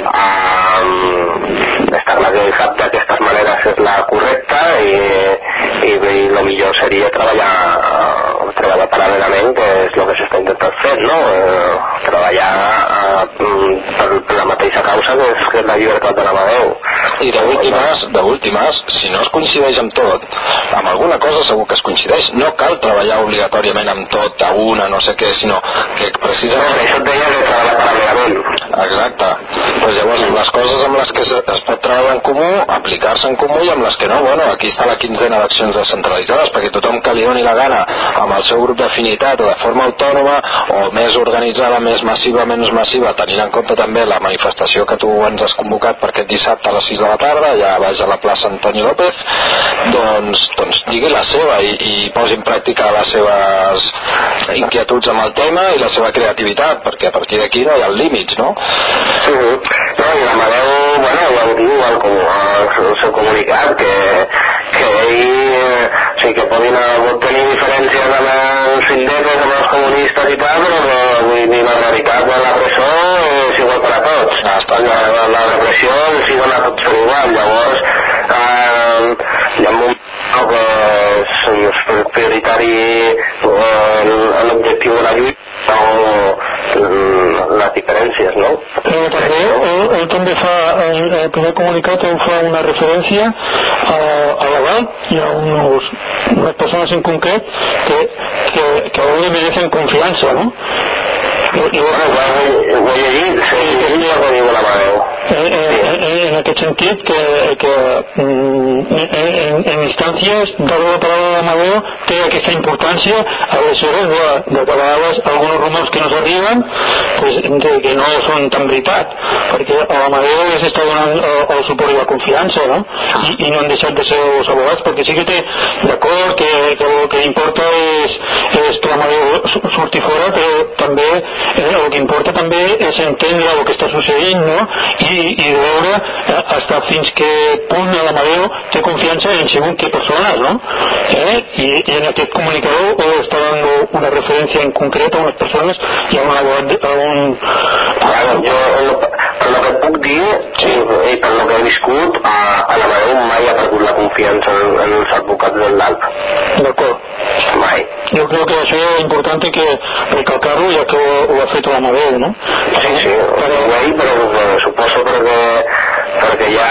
Està clar que cap d'aquestes maneres és la correcta i el millor seria treballar paral·lelament, que és el que s'està intentant fer, no? Treballar per la mateixa causa cosa que és la llibertat de l'Amadeu. I d'últimes, si no es coincideix amb tot, amb alguna cosa segur que es coincideix. No cal treballar obligatòriament amb tot, a una, no sé què, sinó que precisament... No, això et deia de treballar paral·lelament. Exacte. Pues llavors, les coses amb les que es pot treballar en comú, aplicar-se en comú, i amb les que no, bueno, aquí està la quinzena d'accions descentralitzades, perquè tothom que li doni la gana amb el seu grup d'afinitat o de forma autònoma, o més organitzada, més massiva, menys massiva, tenint en compte també la manifestació que tu ens has convocat per aquest dissabte a les 6 de la tarda, ja baix a la plaça Antoni López, doncs digui la seva i posi en pràctica les seves inquietuds amb el tema i la seva creativitat, perquè a partir d'aquí no hi ha límits, no? No, i l'Amadeu, bueno, ja ho diu el seu comunicat, que ell, o sigui, que podin tenir diferències amb els indepes, amb els comunistes i tal, però vull dir, la realitat de la presó és igual per a tots. La repressió s'hi dona a tots per igual. Llavors, hi ha un moment que és prioritari l'objectiu de la lluita o les diferències, no? Però també, ell també fa, el primer comunicat ell fa una referència a l'Abat i a unes persones en concret que a ell merecen confiança, no? Ho he llegit, sí, ho diu l'Amadeu. En aquest sentit que en instàncies de la paraula d'Amadeu té aquesta importància, aleshores de vegades alguns rumors que no s'arriben pues, que no són tan veritat, perquè a l'Amadeu s'està donant el suport i la confiança, no? I no han deixat de ser els abogats, perquè sí que té d'acord que el que importa és que l'Amadeu surti fora, però també el que importa també és entendre el que està succeint, no? I veure hasta fins que punt l'Amadeu té confiança en segons què persones, no? I en aquest comunicador està dando una referència en concret a unes persones i a un abogat jo per lo que puc dir i per lo que he viscut a l'Amadeu mai ha perdut la confiança en els advocats del LALP. D'acord. Mai. Yo creo que eso es importante que recalcarlo ya que ho ha fet l'Amadeu, no? Sí, però suposo perquè hi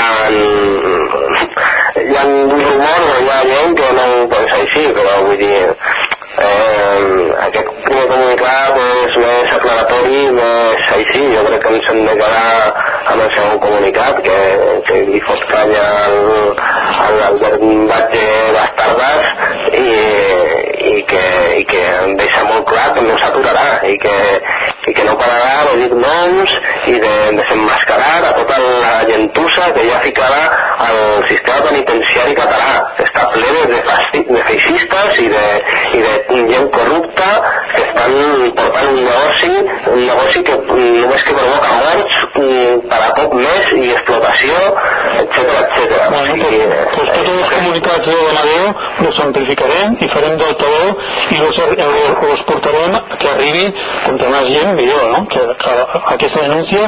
ha rumors o hi ha gent que no ho pensa així, però vull dir aquest primer comunicat és més aclaratori, més així. Jo crec que ens hem de quedar amb el segon comunicat que li fot canya al verbatge bastardes i que deixa molt clar que no s'aturarà i que no pararà de dir noms i de desemmascarar a tota la gentussa que ja ficarà al sistema penitenciari català, que està ple de feixistes i de gent corrupta que estan portant un negoci que només que provoca morts per a poc més i explotació, etcètera. Bueno, pues tots els comunicats de l'Amadeu los amplificarem i farem d'altaveu i los portarem que arribi contra més gent millor, no? Que aquesta denúncia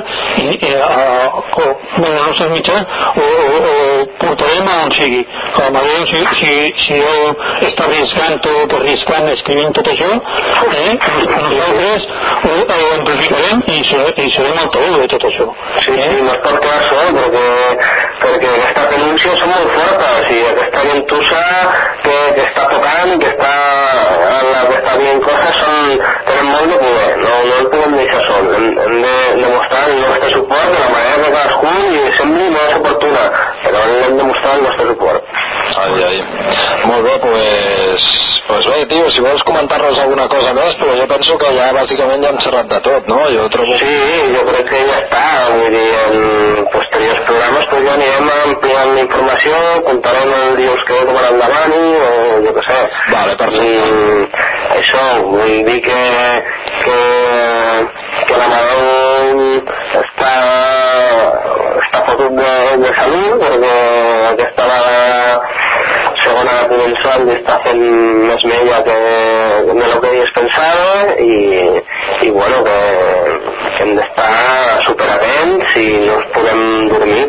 en els nostres mitjans o portarem a on sigui. L'Amadeu, si està arriscant o que arriscant escrivint tot això, nosaltres ho amplificarem i serem altaveu de tot això. Sí, no es pot quedar sol perquè aquestes denúncies són molt fortes i aquesta gentussa que està tocant i que està dient coses tenen molt de poder, no el podem deixar sol, hem de demostrar el nostre suport de la manera que cadascú i sembli més oportuna, però hem de mostrar el nostre suport. Molt bé, pues bé, tio, si vols comentar-nos alguna cosa més, però jo penso que ja bàsicament ja hem xerrat de tot, no? Sí, jo crec que ja està, vull dir, en posteriors programes pues ja anirem ampliant la informació, contarem el dius que com ara endavant o jo què sé. Vale, perfecte. Això, vull dir que l'Amadeu està fotut de salut perquè aquesta segona comensal està fent més mella que de lo que ell es pensava i bueno, que hem d'estar superatents i no ens podem dormir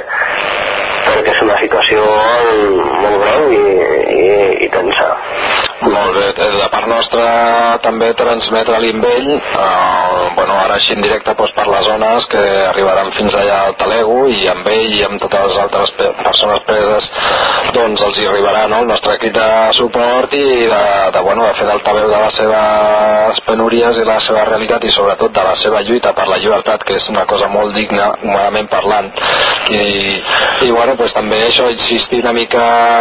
perquè és una situació molt greu i tensa. Molt bé, de part nostra també transmetre a l'Invell, ara així en directe per les zones que arribaran fins allà al Talego, i amb ell i amb totes les altres persones preses doncs els hi arribarà, no?, el nostre crit de suport i de fer d'altaveu de les seves penúries i la seva realitat, i sobretot de la seva lluita per la llibertat, que és una cosa molt digna humanament parlant, i també això, insistir una mica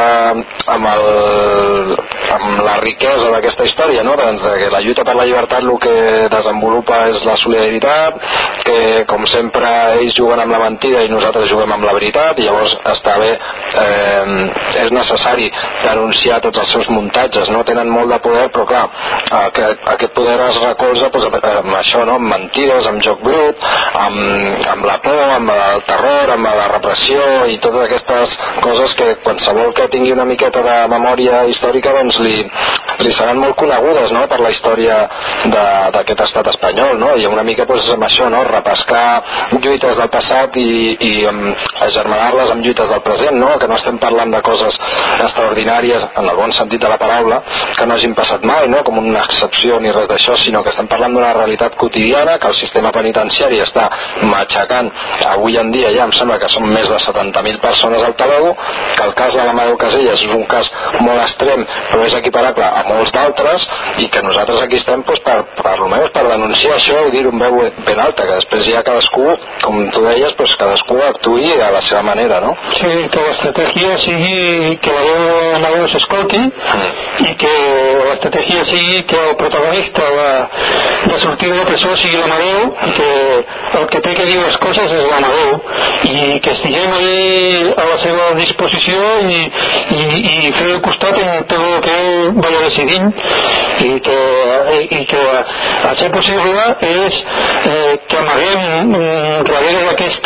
amb la riquesa d'aquesta història, no?, doncs que la lluita per la llibertat el que desenvolupa és la solidaritat, que com sempre ells juguen amb la mentida i nosaltres juguem amb la veritat, i llavors està bé, és necessari denunciar tots els seus muntatges, no? Tenen molt de poder, però clar, aquest poder es recolza amb això, no?, amb mentides, amb joc brut, amb la por, amb el terror, amb la repressió i totes aquestes coses que qualsevol que tingui una miqueta de memòria històrica doncs li seran molt conegudes, no?, per la història d'aquest estat espanyol, no?, i una mica amb això, no?, repescar lluites del passat i agermanar-les amb lluites del present, no?, que no estem parlant de coses extraordinàries en el bon sentit de la paraula, que no hagin passat mai, no?, com una excepció ni res d'això, sinó que estem parlant d'una realitat quotidiana que el sistema penitenciari està matxacant. Avui en dia ja em sembla que són més de 70.000 persones al Talego, que el cas de l'Amadeu Casellas és un cas molt extrem, però és equiparable a molts d'altres, i que nosaltres aquí estem almenys per denunciar això i dir-ho amb veu ben alta, que després ja cadascú, com tu deies, cadascú actuï a la seva manera, no? Sí, que l'estratègia sigui que la veu de l'Amadeu s'escolti, i que l'estratègia sigui que el protagonista de sortir de la presó sigui l'Amadeu, i que el que té que dir les coses és l'Amadeu, i que estiguem ahí a la seva disposició i fer el costat en tot el que ell vaya decidint, i que a ser possible és que amaguem darrere d'aquest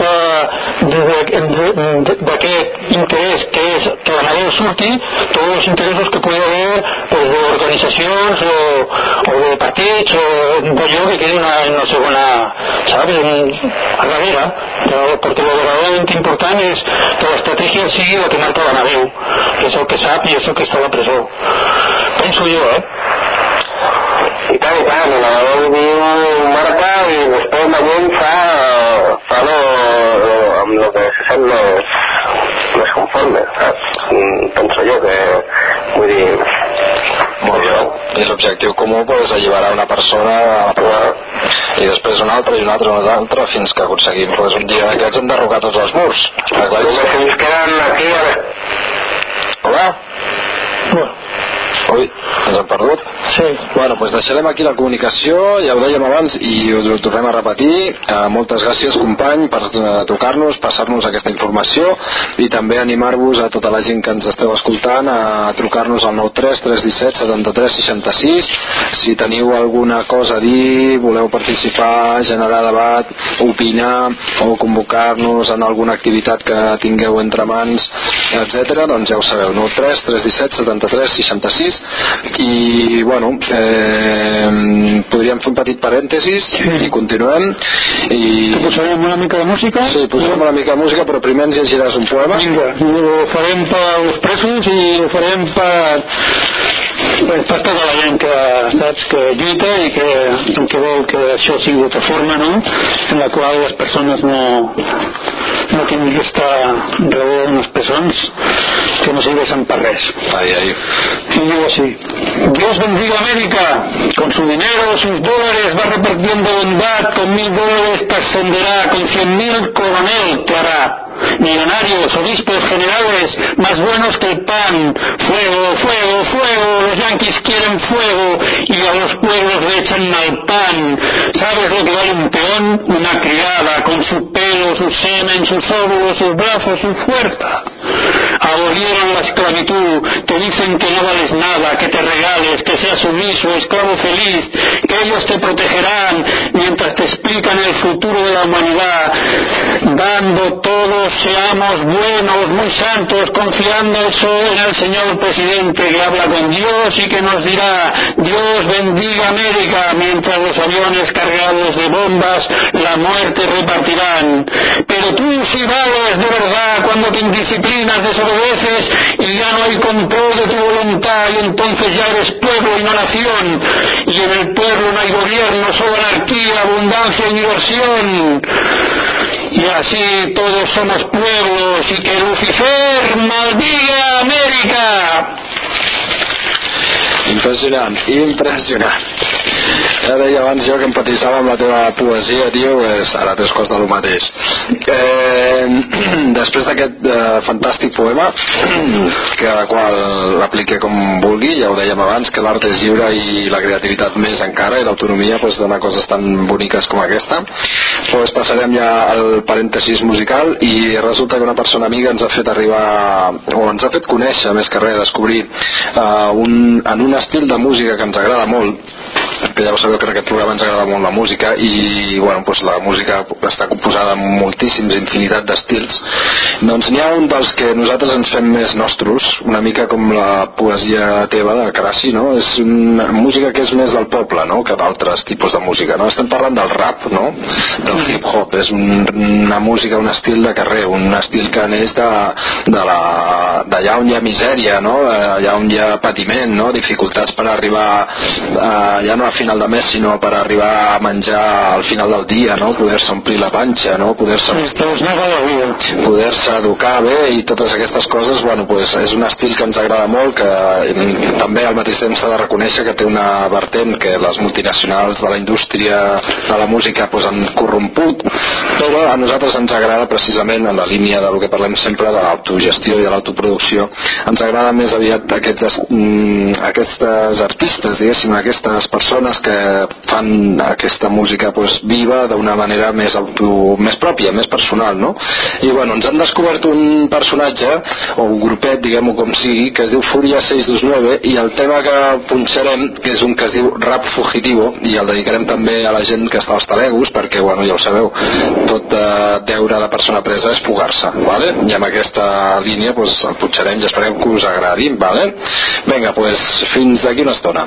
interès que és que l'Amadeu surti tots els interessos que pugui haver d'organitzacions o de partits o d'allò que quedi en la segona, ¿sabes?, a darrere, perquè lo verdaderament important és que l'estratègia sigui la que marca l'Amadeu, que és el que sap i és el que està a la presó. Penso jo, I tant, l'Amadeu diu marca i després la gent fa amb el que se sent més conforme, saps? Penso jo que, vull dir... Molt bé. I l'objectiu comú és alliberar una persona a la presó, i després una altra i una altra i una altra fins que aconseguim un dia d'aquests enderrocar tots els murs. Està clar? Només ens queden aquí... Hola? Ui, ens hem perdut? Sí. Doncs deixarem aquí la comunicació, ja ho dèiem abans i ho tornem a repetir. Moltes gràcies, company, per trucar-nos, passar-nos aquesta informació, i també animar-vos a tota la gent que ens esteu escoltant a trucar-nos al 93 317 73 66. Si teniu alguna cosa a dir, voleu participar, generar debat, opinar o convocar-nos en alguna activitat que tingueu entre mans, etc., doncs ja ho sabeu, 93 317 73 66. I podríem fer un petit parèntesis i continuem. Que posarem una mica de música? Sí, posarem una mica de música, però primer ens llegiràs un poema. Vinga, ho farem pels presos i ho farem per tota la gent que saps que lluita i que vol que això sigui d'altra forma, no?, en la qual les persones no tinguin que estar darrere d'unes presons que no serveixen per res. Y digo así: Dios bendiga América, con su dinero, sus dólares va repartiendo bondad, con $1,000 te ascenderá, con 100,000 coronel te hará. Millonarios, obispos, generales, más buenos que el pan. Fuego, fuego, fuego, los yanquis quieren fuego y a los pueblos le echan al pan. ¿Sabes lo que vale un peón? Una criada, con su pelo, su semen, sus óvulos, sus brazos, su fuerza. Abolieron la esclavitud, te dicen que no vales nada, que te regales, que seas sumiso, esclavo feliz, que ellos te protegerán mientras te explican el futuro de la humanidad, dando todos seamos buenos, muy santos, confiando en el señor presidente que habla con Dios y y que nos dirá Dios bendiga América, mientras los aviones cargados de bombas la muerte repartirán. Pero tú si vales de verdad cuando te indisciplinas desobedeces y ya no hay control de tu voluntad, y entonces ya eres pueblo y no nación, y en el pueblo no hay gobierno, solo anarquía, abundancia y diversión. Y así todos somos pueblos, y que Lucifer maldiga América. Impressionant, impressionant. Ja deia abans jo que empatitzava amb la teva poesia, tio, ara t'és costa del mateix. Després d'aquest fantàstic poema, que a la qual l'aplique com vulgui, ja ho dèiem abans, que l'art és lliure i la creativitat més encara, i l'autonomia pues, dona coses tan boniques com aquesta, pues, passarem ja al parèntesis musical, i resulta que una persona amiga ens ha fet arribar, o ens ha fet conèixer, més que res, descobrir en un estil de música que ens agrada molt, que ja ho sabeu que en aquest programa ens agrada molt la música, i bueno, doncs la música està composada amb moltíssims, infinitat d'estils. Doncs n'hi ha un dels que nosaltres ens fem més nostres, una mica com la poesia teva de Carassi, no? És una música que és més del poble, no?, que d'altres tipus de música, no? Estem parlant del rap, no?, del hip-hop. És una música, un estil de carrer, un estil que neix d'allà on hi ha misèria, no?, allà on hi ha patiment, no?, dificultats per arribar ja no a final de mes, sinó per arribar a menjar al final del dia, no?, poder-se omplir la panxa, no?, poder-se educar bé, i totes aquestes coses. Bueno, pues és un estil que ens agrada molt, que també al mateix temps s'ha de reconèixer que té una vertent que les multinacionals de la indústria de la música pues, han corromput, però a nosaltres ens agrada precisament en la línia del que parlem sempre de l'autogestió i de l'autoproducció. Ens agrada més aviat aquestes artistes, diguéssim, aquestes persones que fan aquesta música pues, viva d'una manera més pròpia, més personal, no? I bueno, ens han descobert un personatge o un grupet, diguem-ho com sigui, que es diu Furia 629, i el tema que punxarem, que és un que es diu Rap Fugitivo, i el dedicarem també a la gent que està als talegos, perquè bueno, ja ho sabeu, tot deure de persona presa és fugar-se, vale? I amb aquesta línia pues, el punxarem i esperem que us agradi, vale? Vinga, pues, fins d'aquí una estona.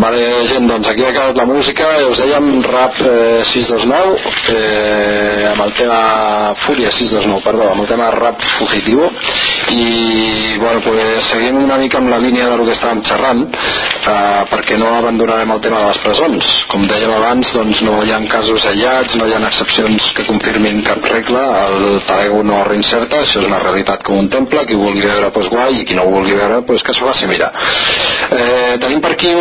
Vale, gent, doncs aquí ha acabat la música. Us dèiem Rap 629 amb el tema Fúria 629, perdó, amb el tema Rap Fugitivo. I bueno, pues seguim una mica amb la línia del que estàvem xerrant, perquè no abandonarem el tema de les presons. Com dèiem abans, doncs no hi ha casos aïllats, no hi ha excepcions que confirmin cap regla, el talego no reinserta, això és una realitat com un temple, qui ho vulgui veure pues guai, i qui no ho vulgui veure pues que s'ho faci mirar. Tenim per aquí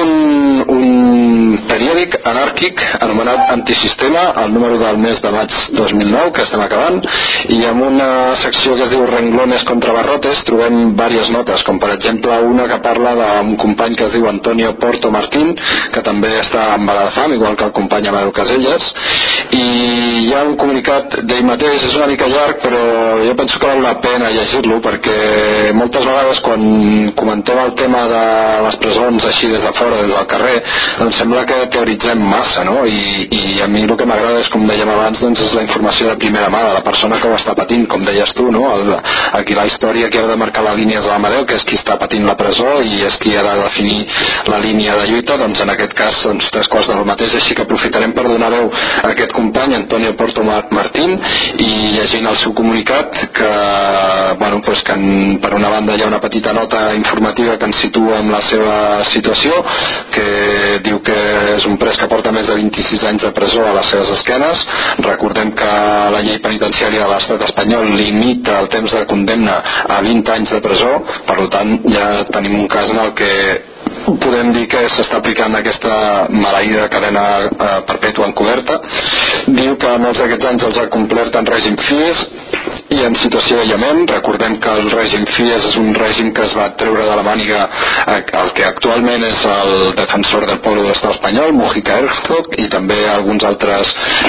un periòdic anàrquic anomenat Antisistema, el número del mes de maig 2009, que estem acabant, i amb una secció que es diu Renglones contra Barrotes trobem diverses notes, com per exemple una que parla d'un company que es diu Antonio Porto Martín, que també està en vaga de fam, igual que el company Amadeu Caselles, i hi ha un comunicat d'ell mateix, és una mica llarg, però jo penso que val la pena llegir-lo, perquè moltes vegades quan comentem el tema de les presons així des de fora, des del carrer, doncs sembla que teoritzem massa, no? I a mi el que m'agrada és, com dèiem abans, doncs és la informació de primera mà de la persona que ho està patint, com deies tu, no? Aquí la història que ha de marcar la línia és l'Amadeu, que és qui està patint la presó i és qui ha de definir la línia de lluita, doncs en aquest cas doncs, tres coses del mateix, així que aprofitarem per donar veu a aquest company, Antonio Porto Martín, i llegint el seu comunicat, que, bueno, pues que per una banda hi ha una petita nota informativa que ens situa en la seva situació, que diu que és un pres que porta més de 26 anys de presó a les seves esquenes. Recordem que la llei penitenciària de l'estat espanyol limita el temps de condemna a 20 anys de presó, per tant ja tenim un cas en el que podem dir que s'està aplicant aquesta maleïda cadena perpètua encoberta. Diu que molts d'aquests anys els ha complert en règim FIES i en situació d'aïllament. Recordem que el règim FIES és un règim que es va treure de la màniga el que actualment és el defensor del poble de l'estat espanyol, Mujica Herzog, i també alguns altres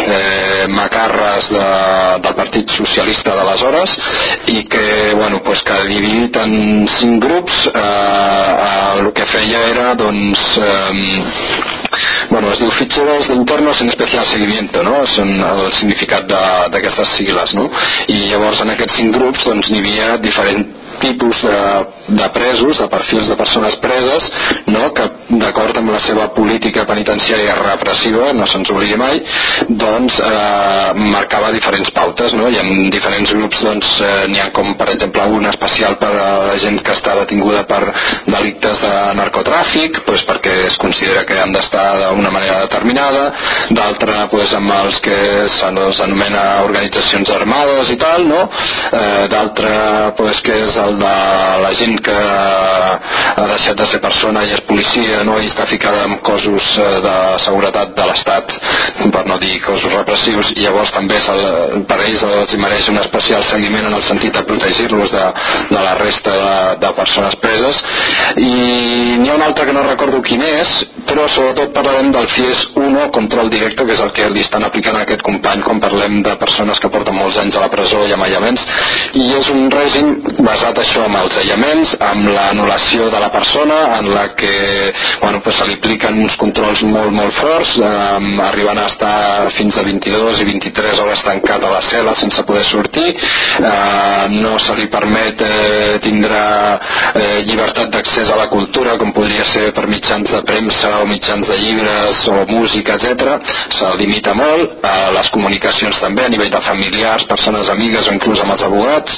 macarres del Partit Socialista d'aleshores, i que, bueno, pues que dividit en 5 grups, el que feia era, doncs, bueno, es diu ficheros de internos en especial seguimiento, no? Són el significat d'aquestes sigles, no? I llavors en aquests 5 grups doncs n'hi havia diferents tipus de presos, de perfils de persones preses, no? Que d'acord amb la seva política penitenciària repressiva, no se'ns oblidi mai, doncs marcava diferents pautes, no? I en diferents grups doncs n'hi ha com per exemple un especial per a la gent que està detinguda per delictes de narcotràfic, doncs perquè es considera que han d'estar d'una manera determinada, d'altre doncs amb els que s'anomena organitzacions armades i tal, no? D'altre doncs que és el de la gent que ha deixat de ser persona i és policia, no? I està ficada en cossos de seguretat de l'Estat, per no dir cossos repressius, i llavors també per ells els mereix un especial seguiment en el sentit de protegir-los de la resta de persones preses. I n'hi ha un altre que no recordo quin és, però sobretot parlarem del FIES 1, control directe, que és el que li estan aplicant a aquest company quan parlem de persones que porten molts anys a la presó i amb aïllaments, i és un règim basat això amb els aïllaments, amb l'anul·lació de la persona, en la que bueno, pues se li apliquen uns controls molt molt forts, arribant a estar fins a 22 i 23 hores tancat a la cel·la sense poder sortir, no se li permet tindre llibertat d'accés a la cultura, com podria ser per mitjans de premsa o mitjans de llibres o música, etc. Se limita molt, les comunicacions també a nivell de familiars, persones amigues o inclús amb els advocats,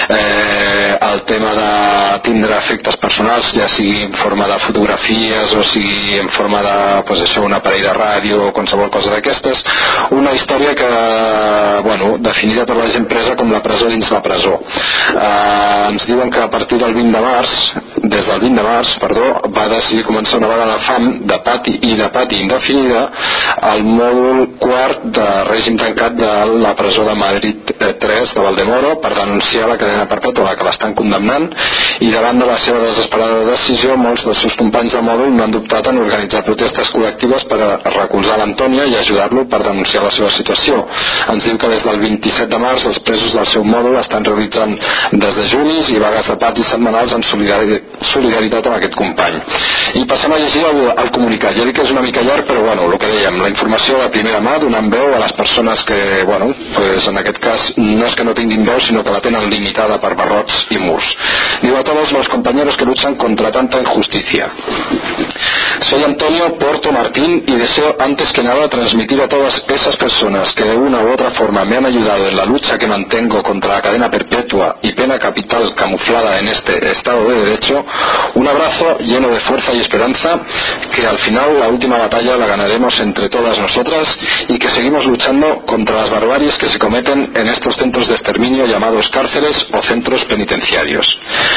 el tema de tindre efectes personals, ja sigui en forma de fotografies o sigui en forma de pues això, un aparell de ràdio o qualsevol cosa d'aquestes, una història que bueno, definida per la gent presa com la presó dins la presó. Ens diuen que a partir del 20 de març, des del 20 de març, va decidir començar una vaga de fam de pati indefinida al mòdul quart de règim tancat de la presó de Madrid 3 de Valdemoro per denunciar la cadena perpètua que l'estan condemnant, i davant de la seva desesperada decisió molts dels seus companys de mòdul no han dubtat en organitzar protestes col·lectives per recolzar l'Antonio i ajudar-lo per denunciar la seva situació. Ens diu que des del 27 de març els presos del seu mòdul estan realitzant desdejunis i vagues de pati setmanals en solidaritat amb aquest company. I passem a llegir el comunicat. Jo dic que és una mica llarg, però bueno, el que dèiem, la informació de primera mà, donant veu a les persones que, bueno, pues en aquest cas no és que no tinguin veu, sinó que la tenen limitada per barrots i murs. Diu: a todos los compañeros que luchan contra tanta injusticia. Soy Antonio Porto Martín y deseo antes que nada transmitir a todas esas personas que de una u otra forma me han ayudado en la lucha que mantengo contra la cadena perpetua y pena capital camuflada en este Estado de Derecho un abrazo lleno de fuerza y esperanza, que al final la última batalla la ganaremos entre todas nosotras y que seguimos luchando contra las barbaries que se cometen en estos centros de exterminio llamados cárceles o centros penitenciarios.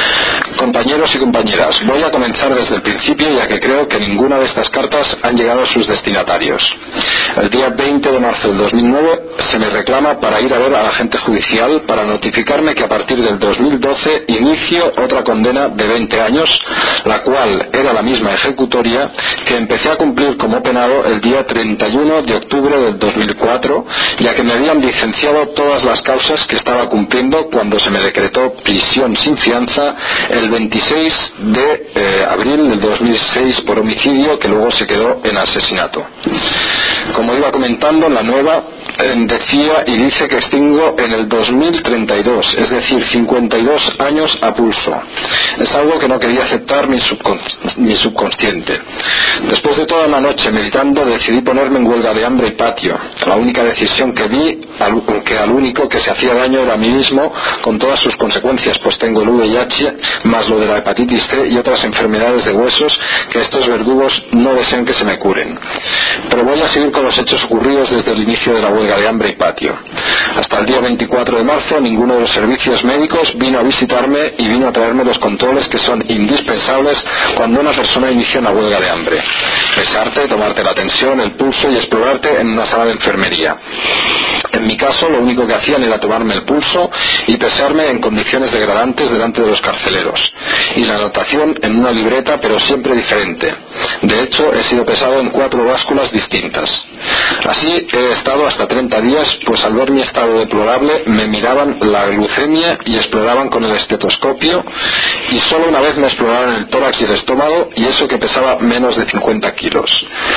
Compañeros y compañeras, voy a comenzar desde el principio, ya que creo que ninguna de estas cartas han llegado a sus destinatarios. El día 20 de marzo del 2009 se me reclama para ir a ver al agente judicial para notificarme que a partir del 2012 inicio otra condena de 20 años, la cual era la misma ejecutoria que empecé a cumplir como penado el día 31 de octubre del 2004, ya que me habían licenciado todas las causas que estaba cumpliendo cuando se me decretó prisión sin fianza el 26 de abril del 2006 por homicidio, que luego se quedó en asesinato. Como iba comentando, la nueva decía y dice que extingo en el 2032, es decir, 52 años a pulso. Es algo que no quería aceptar mi subconsciente. Después de toda una noche meditando, decidí ponerme en huelga de hambre y patio. La única decisión que vi, que al único que se hacía daño era a mí mismo, con todas sus consecuencias, pues tengo el VIH, más lo de la hepatitis C y otras enfermedades de huesos que estos verdugos no desean que se me curen. Pero voy a seguir con los hechos ocurridos desde el inicio de la huelga de hambre y patio. Hasta el día 24 de marzo ninguno de los servicios médicos vino a visitarme y vino a traerme los controles que son indispensables cuando una persona inicia una huelga de hambre: pesarte, tomarte la tensión, el pulso y explorarte en una sala de enfermería. En mi caso lo único que hacían era tomarme el pulso y pesarme en condiciones degradantes delante de los carceleros, y la anotación en una libreta, pero siempre diferente. De hecho, he sido pesado en 4 básculas distintas. Así he estado hasta 30 días, pues al ver mi estado deplorable me miraban la glucemia y exploraban con el estetoscopio, y solo una vez me exploraron el tórax y el estómago, y eso que pesaba menos de 50 kilos.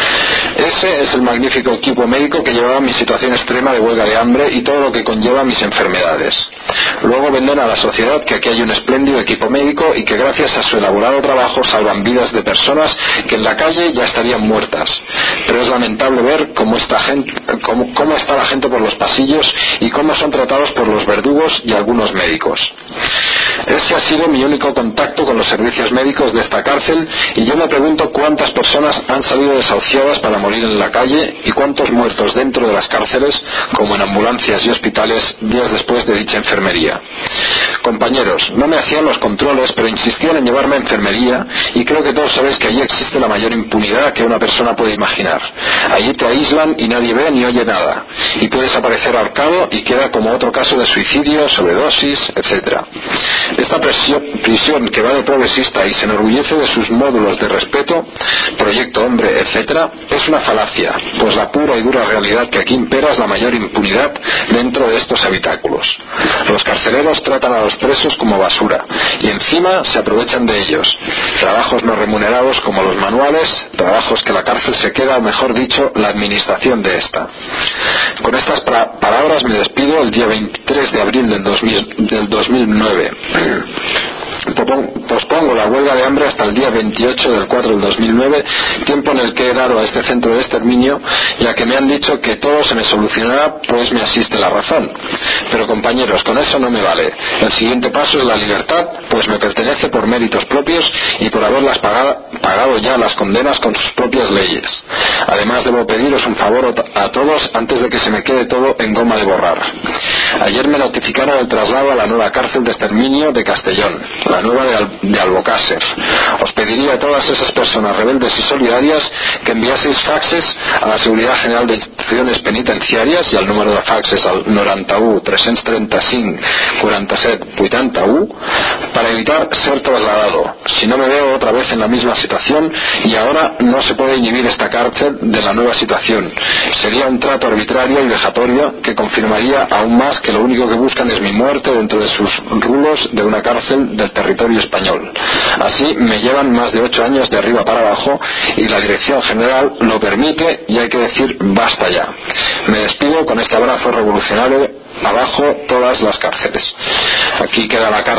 Ese es el magnífico equipo médico que llevaba mi situación extrema de huelga de hambre y todo lo que conlleva mis enfermedades. Luego venden a la sociedad que aquí hay un espléndido equipo médico y que gracias a su elaborado trabajo salvan vidas de personas que en la calle ya estarían muertas. Pero es lamentable ver cómo está la gente por los pasillos y cómo son tratados por los verdugos y algunos médicos. Ese ha sido mi único contacto con los servicios médicos de esta cárcel, y yo me pregunto cuántas personas han salido desahuciadas para morir en la calle y cuántos muertos dentro de las cárceles, como en ambulancias y hospitales, días después de dicha enfermería. Compañeros, no me hacían los controles, pero insistían en llevarme a enfermería, y creo que todos sabéis que allí existe la mayor impunidad que una persona puede imaginar. Allí te aíslan y nadie ve ni oye nada, y puedes aparecer ahorcado y queda como otro caso de suicidio, sobredosis, etc. Esta prisión que va de progresista y se enorgullece de sus módulos de respeto, proyecto hombre, etc., es una falacia, pues la pura y dura realidad que aquí impera es la mayor impunidad dentro de estos habitáculos. Los carceleros tratan a los presos como basura y encima se aprovechan de ellos. Trabajos no remunerados como los manuales, trabajos que la cárcel se queda, o mejor dicho, la administración de esta. Con estas palabras me despido el día 23 de abril del 2009. Pospongo la huelga de hambre hasta el día 28 del 4 del 2009, tiempo en el que he dado a este centro de exterminio, ya que me han dicho que todo se me solucionará, pues me asiste la razón. Pero compañeros, con eso no me vale. El siguiente paso es la libertad, pues me pertenece por méritos propios y por haberlas pagado ya las condenas con sus propias leyes. Además debo pediros un favor a todos antes de que se me quede todo en goma de borrar. Ayer me notificaron el traslado a la nueva cárcel de exterminio de Castellón, la nueva de Albocácer. Os pediría a todas esas personas rebeldes y solidarias que enviaseis faxes a la Seguridad General de Instituciones Penitenciarias y al número de faxes al 91 335 47 81 para evitar ser trasladado. Si no me veo otra vez en la misma situación, y ahora no se puede inhibir esta cárcel de la nueva situación. Sería un trato arbitrario y vejatorio que confirmaría aún más que lo único que buscan es mi muerte dentro de sus rulos de una cárcel del territorio español. Así me llevan más de 8 años de arriba para abajo y la Dirección General lo permite, y hay que decir basta ya. Me despido con este abrazo revolucionario. Abajo todas las cárceles. Aquí queda la carta d'aquest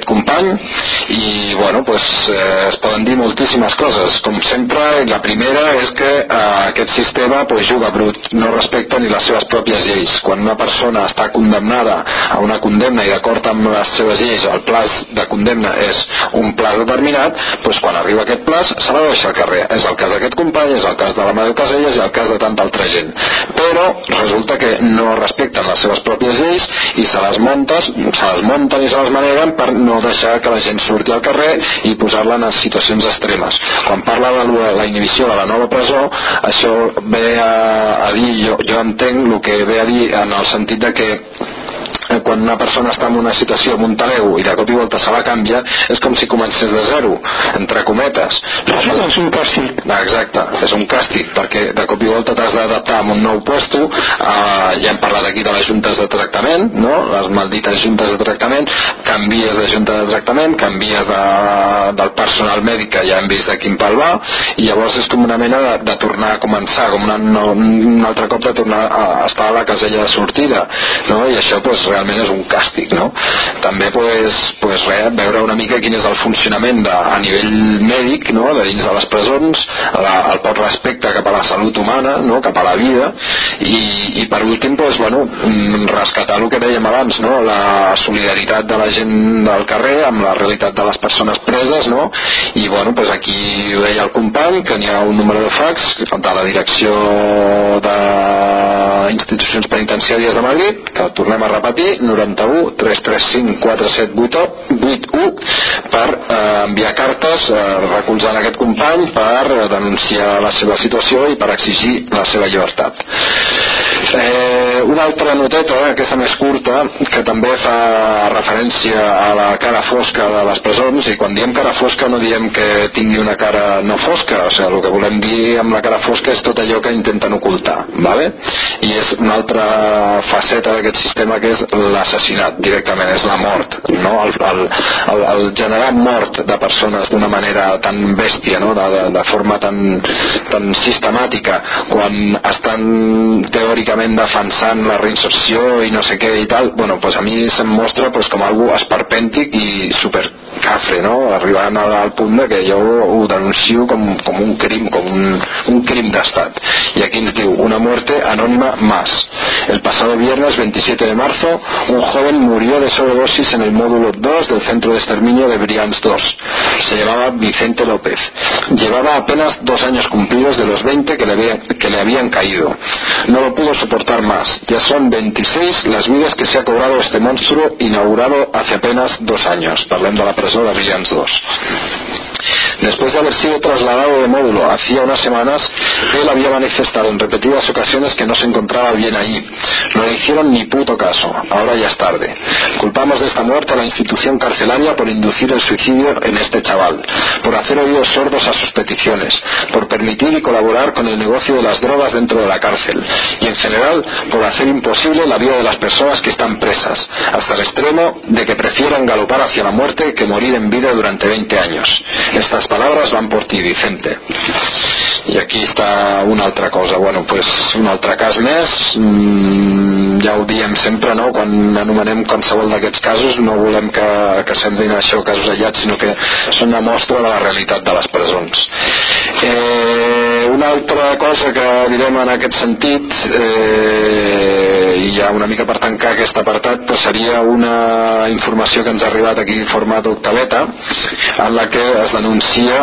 company i bueno, pues, es poden dir moltíssimes coses. Com sempre, la primera és que aquest sistema pues, juga brut, no respecta ni les seves pròpies lleis. Quan una persona està condemnada a una condemna i d'acord amb les seves lleis el plaç de condemna és un plaç determinat, doncs quan arriba aquest plaç se l'ha de deixar al carrer. És el cas d'aquest company, és el cas de l'Amadeu Casellas i el cas de tanta altra gent. Però resulta que no respecten les seves pròpies lleis i se les munten i se les maneguen per no deixar que la gent surti al carrer i posar-la en situacions extremes. Quan parla de la inhibició de la nova presó, això ve a dir, jo entenc el que ve a dir en el sentit de que quan una persona està en una situació amb un talego i de cop i volta se la canvia, és com si comencés de zero, entre cometes. És un càstig. Exacte, és un càstig, perquè de cop i volta t'has d'adaptar a un nou puesto. Ja hem parlat aquí de les juntes de tractament, no? Les maldites juntes de tractament, canvies de junta de tractament, canvies del personal mèdic, que ja hem vist de quin pal va, i llavors és com una mena de tornar a començar, com un altre cop de tornar a estar a la casella de sortida, no? I això pues, realment és un càstig, no? També pues res, veure una mica quin és el funcionament a nivell mèdic, no? De dins de les presons, el poc respecte cap a la salut humana, no? Cap a la vida, i per últim pues, bueno, rescatar el que dèiem abans, no? La solidaritat de la gent del carrer amb la realitat de les persones preses, no? I bueno, pues aquí veia el company que n'hi ha un número de fax de la direcció d'institucions penitenciàries de Madrid, que tornem a repetir, 91 335 4781, per enviar cartes recolzant aquest company, per denunciar la seva situació i per exigir la seva llibertat. Una altra noteta, aquesta més curta, que també fa referència a la cara fosca de les presons, i quan diem cara fosca no diem que tingui una cara no fosca, o sigui, el que volem dir amb la cara fosca és tot allò que intenten ocultar, ¿vale? I és una altra faceta d'aquest sistema que és l'assassinat, directament, és la mort, no? El generar mort de persones d'una manera tan bèstia, no? De forma tan sistemàtica, quan estan teòricament defensant la reinserció i no sé què i tal, bueno, pues a mi se'm mostra pues, com algo esperpèntic i supercafre, no? Arribant al punt de que jo ho denuncio com un crim, com un crim d'estat. Y aquí ens diu, una muerte anónima más. El pasado viernes 27 de marzo, un joven murió de sobredosis en el módulo 2 del centro de exterminio de Brians 2. Se llamaba Vicente López. Llevaba apenas 2 años cumplidos de los 20 que le habían caído. No lo pudo soportar más. Ya son 26 las vidas que se ha cobrado este monstruo inaugurado hace apenas 2 años. Parlem de la presó de Brians 2. Después de haber sido trasladado de módulo hacía unas semanas, él había manifestado en repetidas ocasiones que no se encontraba bien allí. No le hicieron ni puto caso. Ahora ya es tarde. Culpamos de esta muerte a la institución carcelaria por inducir el suicidio en este chaval, por hacer oídos sordos a sus peticiones, por permitir y colaborar con el negocio de las drogas dentro de la cárcel, y en general por hacer imposible la vida de las personas que están presas, hasta el extremo de que prefieran galopar hacia la muerte que morir en vida durante 20 años. Estas palabras van por ti, Vicente. I aquí està una altra cosa, bueno, pues un altre cas més, ja ho diem sempre, no? Quan anomenem qualsevol d'aquests casos no volem que semblin això casos aïllats, sinó que són una mostra de la realitat de les presons. Una altra cosa que direm en aquest sentit, i ja una mica per tancar aquest apartat, pues seria una informació que ens ha arribat aquí en format octaveta, en la que es denuncia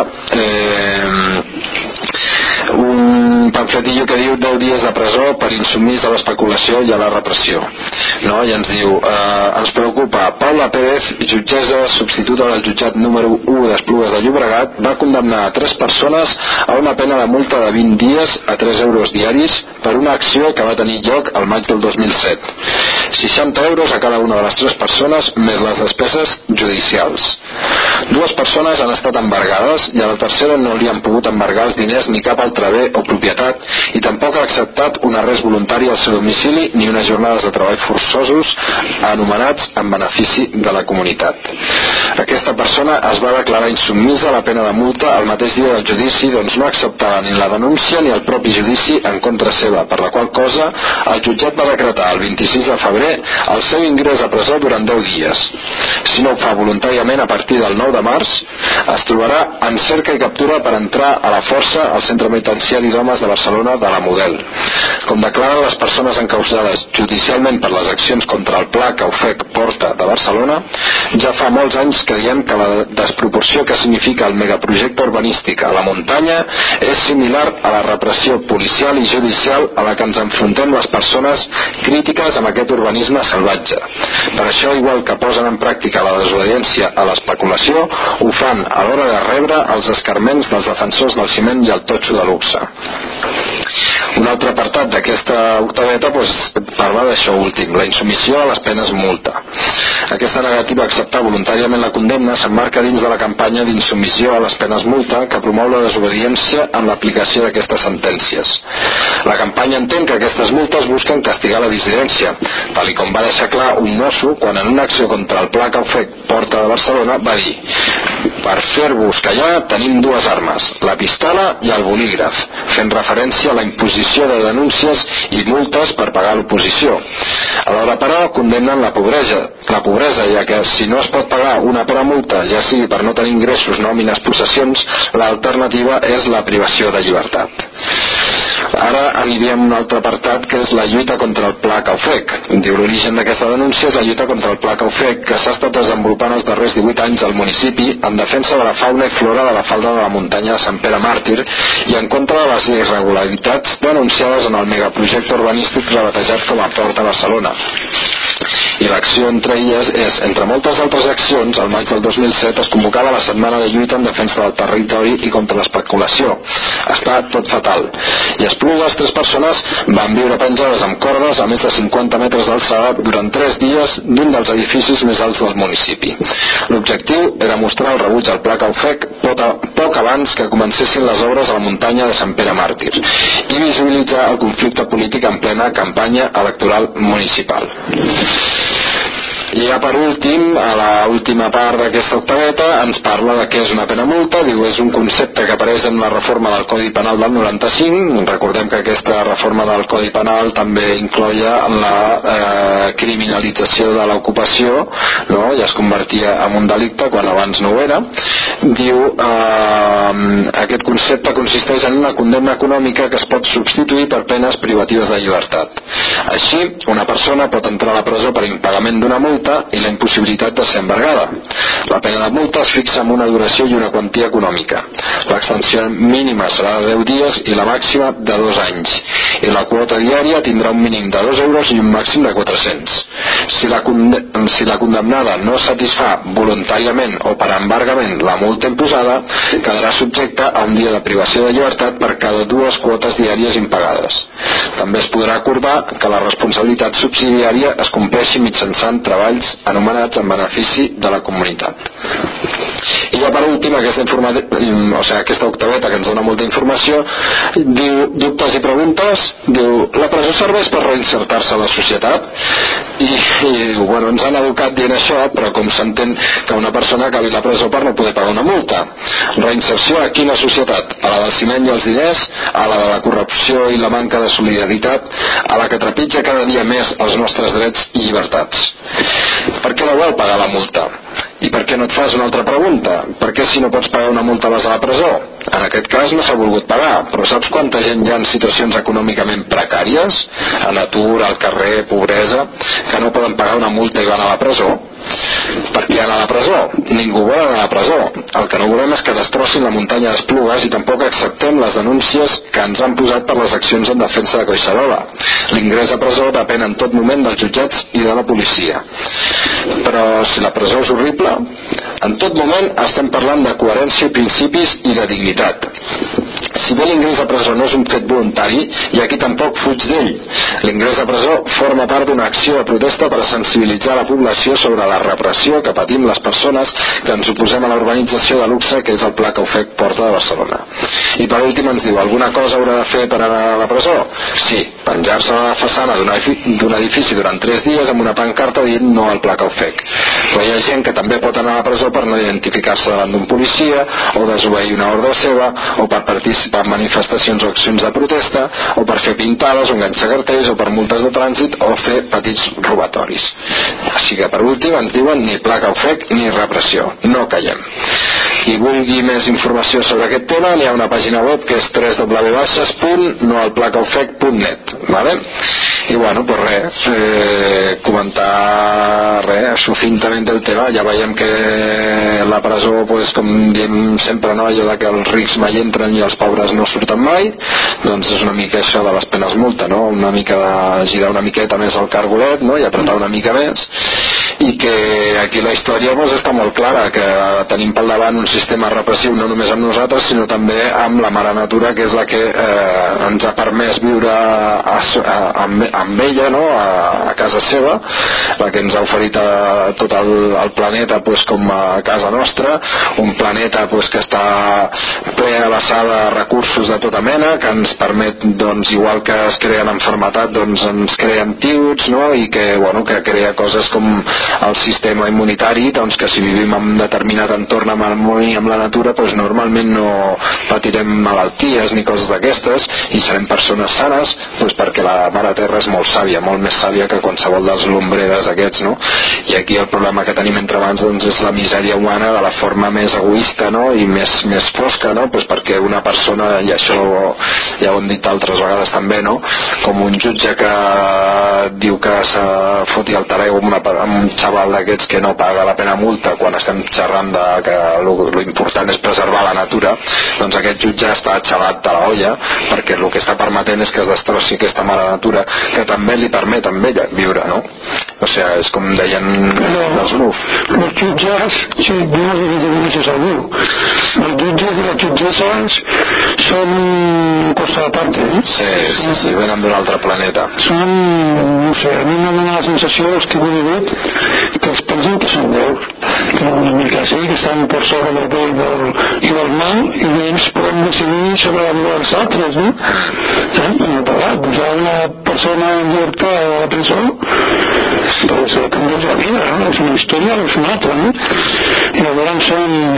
un pamfletillo que diu 10 dies de presó per insubmís a l'especulació i a la repressió, no? I ens diu, ens preocupa, Paula Pérez, jutgessa substituta del jutjat número 1 d'Esplugues de Llobregat, va condemnar a 3 persones a una pena de multa de 20 dies a 3 euros diaris per una acció que va tenir lloc al maig del 2007. 60 euros a cada una de les 3 persones més les despeses judicials. 2 persones han estat embargades i a la tercera no li han pogut embargar els diners ni cap altre bé o propietat, i tampoc ha acceptat un arrest voluntari al seu domicili ni unes jornades de treball forçosos anomenats en benefici de la comunitat. Aquesta persona es va declarar insubmisa a la pena de multa el mateix dia del judici, doncs no acceptava ni la denúncia ni el propi judici en contra seva, per la qual cosa el jutjat va decretar el 26 de febrer el seu ingrés a presó durant 10 dies. Si no ho fa voluntàriament, a partir del 9 de març es trobarà en cerca i captura per entrar a la força al centre penitenciari d'homes de Barcelona de la Model. Com declaren les persones encausades judicialment per les accions contra el Pla que UFEC porta de Barcelona, ja fa molts anys que diem que la desproporció que significa el megaprojecte urbanístic a la muntanya és similar a la repressió policial i judicial a la que ens enfrontem les persones crítiques amb aquest urbanisme salvatge. Per això, igual que posen en pràctica la desobediència a l'especulació, ho fan a l'hora de rebre els escarments dels defensors del ciment i el totxo de luxe. Un altre apartat d'aquesta octaveta parla d'això últim, la insubmissió a les penes multa. Aquesta negativa a acceptar voluntàriament la condemna s'emmarca dins de la campanya d'insubmissió a les penes multa que promou la desobediència en l'aplicació d'aquestes sentències. La campanya entén que aquestes multes busquen castigar la dissidència, tal i com va deixar clar un mosso quan en una acció contra el Pla que UFEC porta de Barcelona va dir: per fer-vos callar tenim dues armes, la pistola i el bolígraf, fent referència a la imposició de denúncies i multes per pagar l'oposició. Alhora, però, condemnen la pobresa, ja que si no es pot pagar una pena multa, ja sigui per no tenir ingressos, nòmines, possessions, l'alternativa és la privació de llibertat. Ara aniríem a un altre apartat, que és la lluita contra el Pla que UFEC. Diu, l'origen d'aquesta denúncia és la lluita contra el Pla que UFEC, que s'ha estat desenvolupant els darrers 18 anys al municipi en defensa de la fauna i flora de la falda de la muntanya de Sant Pere Màrtir i en contra de les irregularitats denunciades en el megaprojecte urbanístic rebatejat com a Port de Barcelona. I l'acció entre elles és, entre moltes altres accions, al maig del 2007 es convocava la setmana de lluita en defensa del territori i contra l'especulació. Està tot fatal. I Esplugues, 3 persones van viure penjades amb cordes a més de 50 metres d'alçada durant 3 dies d'un dels edificis més alts del municipi. L'objectiu era mostrar el rebuig al Pla que UFEC poc abans que comencessin les obres a la muntanya de Sant Pere Màrtir i visualitzar el conflicte polític en plena campanya electoral municipal. I ja per últim, a l'última part d'aquesta octaveta, ens parla de què és una pena multa. Diu, és un concepte que apareix en la reforma del Codi Penal del 95. Recordem que aquesta reforma del Codi Penal també incloïa en la criminalització de l'ocupació, no? Ja es convertia en un delicte quan abans no ho era. Diu, aquest concepte consisteix en una condemna econòmica que es pot substituir per penes privatives de llibertat. Així, una persona pot entrar a la presó per impagament d'una multa i la impossibilitat de ser embargada. La pena de multa es fixa amb una duració i una quantia econòmica. L'extensió mínima serà de 10 dies i la màxima de 2 anys. I la quota diària tindrà un mínim de 2 euros i un màxim de 400. Si la condemnada no satisfà voluntàriament o per embargament la multa imposada, quedarà subjecte a un dia de privació de llibertat per cada 2 quotes diàries impagades. També es podrà acordar que la responsabilitat subsidiària es compleixi mitjançant treballs anomenats en benefici de la comunitat. I ja per últim, aquesta octaveta que ens dona molta informació, diu, dubtes i preguntes, diu, la presó serveix per reinsertar-se a la societat? I bueno, ens han educat dient això, però com s'entén que una persona acabi la presó per no poder pagar una multa? Reinserció a quina societat? A la del ciment i els diners? A la de la corrupció i la manca de solidaritat? A la que trepitja cada dia més els nostres drets i llibertats? Per què no vol pagar la multa? I per què no et fas una altra pregunta? Per què si no pots pagar una multa vas a la presó? En aquest cas no s'ha volgut pagar, però saps quanta gent hi ha en situacions econòmicament precàries, en atur, al carrer, pobresa, que no poden pagar una multa i van a la presó? Per què anar a la presó? Ningú vol anar a la presó. El que no volem és que destrossin la muntanya d'Esplugues i tampoc acceptem les denúncies que ens han posat per les accions en defensa de Collserola. L'ingrés a presó depèn en tot moment dels jutjats i de la policia. Però si la presó és horrible, en tot moment estem parlant de coherència i principis i de dignitat. Si bé l'ingrés a presó no és un fet voluntari, i aquí tampoc fuig d'ell. L'ingrés a presó forma part d'una acció de protesta per sensibilitzar la població sobre la repressió que patim les persones que ens oposem a la urbanització de luxe que és el Pla que Ufec porta de Barcelona. I per últim ens diu, alguna cosa haurà de fer per anar a la presó? Sí, penjar-se a la façana d'un edifici durant 3 dies amb una pancarta dient no al Pla que Ufec. Però hi ha gent que també pot anar a la presó per no identificar-se davant d'un policia o desobeir una ordre seva o per participar en manifestacions o accions de protesta o per fer pintades o enganxar cartells o per multes de trànsit o fer petits robatoris. Així que per últim ens diuen ni Pla que Ufec ni repressió, no callem. Qui vulgui més informació sobre aquest tema hi ha una pàgina web que és www.noalplacaufec.net, vale? I bueno, pues res, comentar sucintament el tema. Ja veiem que la presó, pues, com diem sempre, no, allò de que els rics mai entren i els pobres no surten mai, doncs és una mica això de les penes multa, no? Una mica de girar una miqueta més el cargolet, no? I apretar una mica més, i que aquí la història pues, està molt clara, que tenim pel davant un sistema repressiu no només amb nosaltres sinó també amb la mare natura, que és la que ens ha permès viure amb ella, no? A casa seva, la que ens ha oferit a tot el planeta pues, com a casa nostra, un planeta pues, que està ple a vessar de recursos de tota mena, que ens permet, doncs, igual que es creen enfermetats, doncs ens crea antídots, no? I que, bueno, que crea coses com el sistema immunitari, doncs que si vivim en un determinat entorn amb la natura, doncs normalment no patirem malalties ni coses d'aquestes i serem persones sanes, doncs perquè la Mare Terra és molt sàvia, molt més sàvia que qualsevol dels lumbreres aquests, no? I aquí el problema que tenim entre mans doncs, és la misèria humana de la forma més egoista, no? I més fosca, no? Pues perquè una persona, i això ja ho hem dit altres vegades també, no? Com un jutge que diu que se foti el tareu amb un xaval d'aquests que no paga la pena multa quan estem xerrant de que lo important és preservar la natura, doncs aquest jutge està xavat de la olla perquè el que està permetent és que es destrossi aquesta mare natura que també li permet a ella viure, no? O sigui, és com deien els NUF. Els jutges, sí, no els dividiré algú. Els jutges i les jutgesses són cosa a part, Sí, venen d'un altre planeta. Són, no sé, a mi m'ha donat la sensació els que ho he dit que els pensen que són déus, que una mica sí, que estan per sobre del bé i del mal i ells poden decidir sobre la vida dels altres, no? Posar una persona en llibertat a la presó pues canviar la vida, no? És una història o és una altra, no? I llavors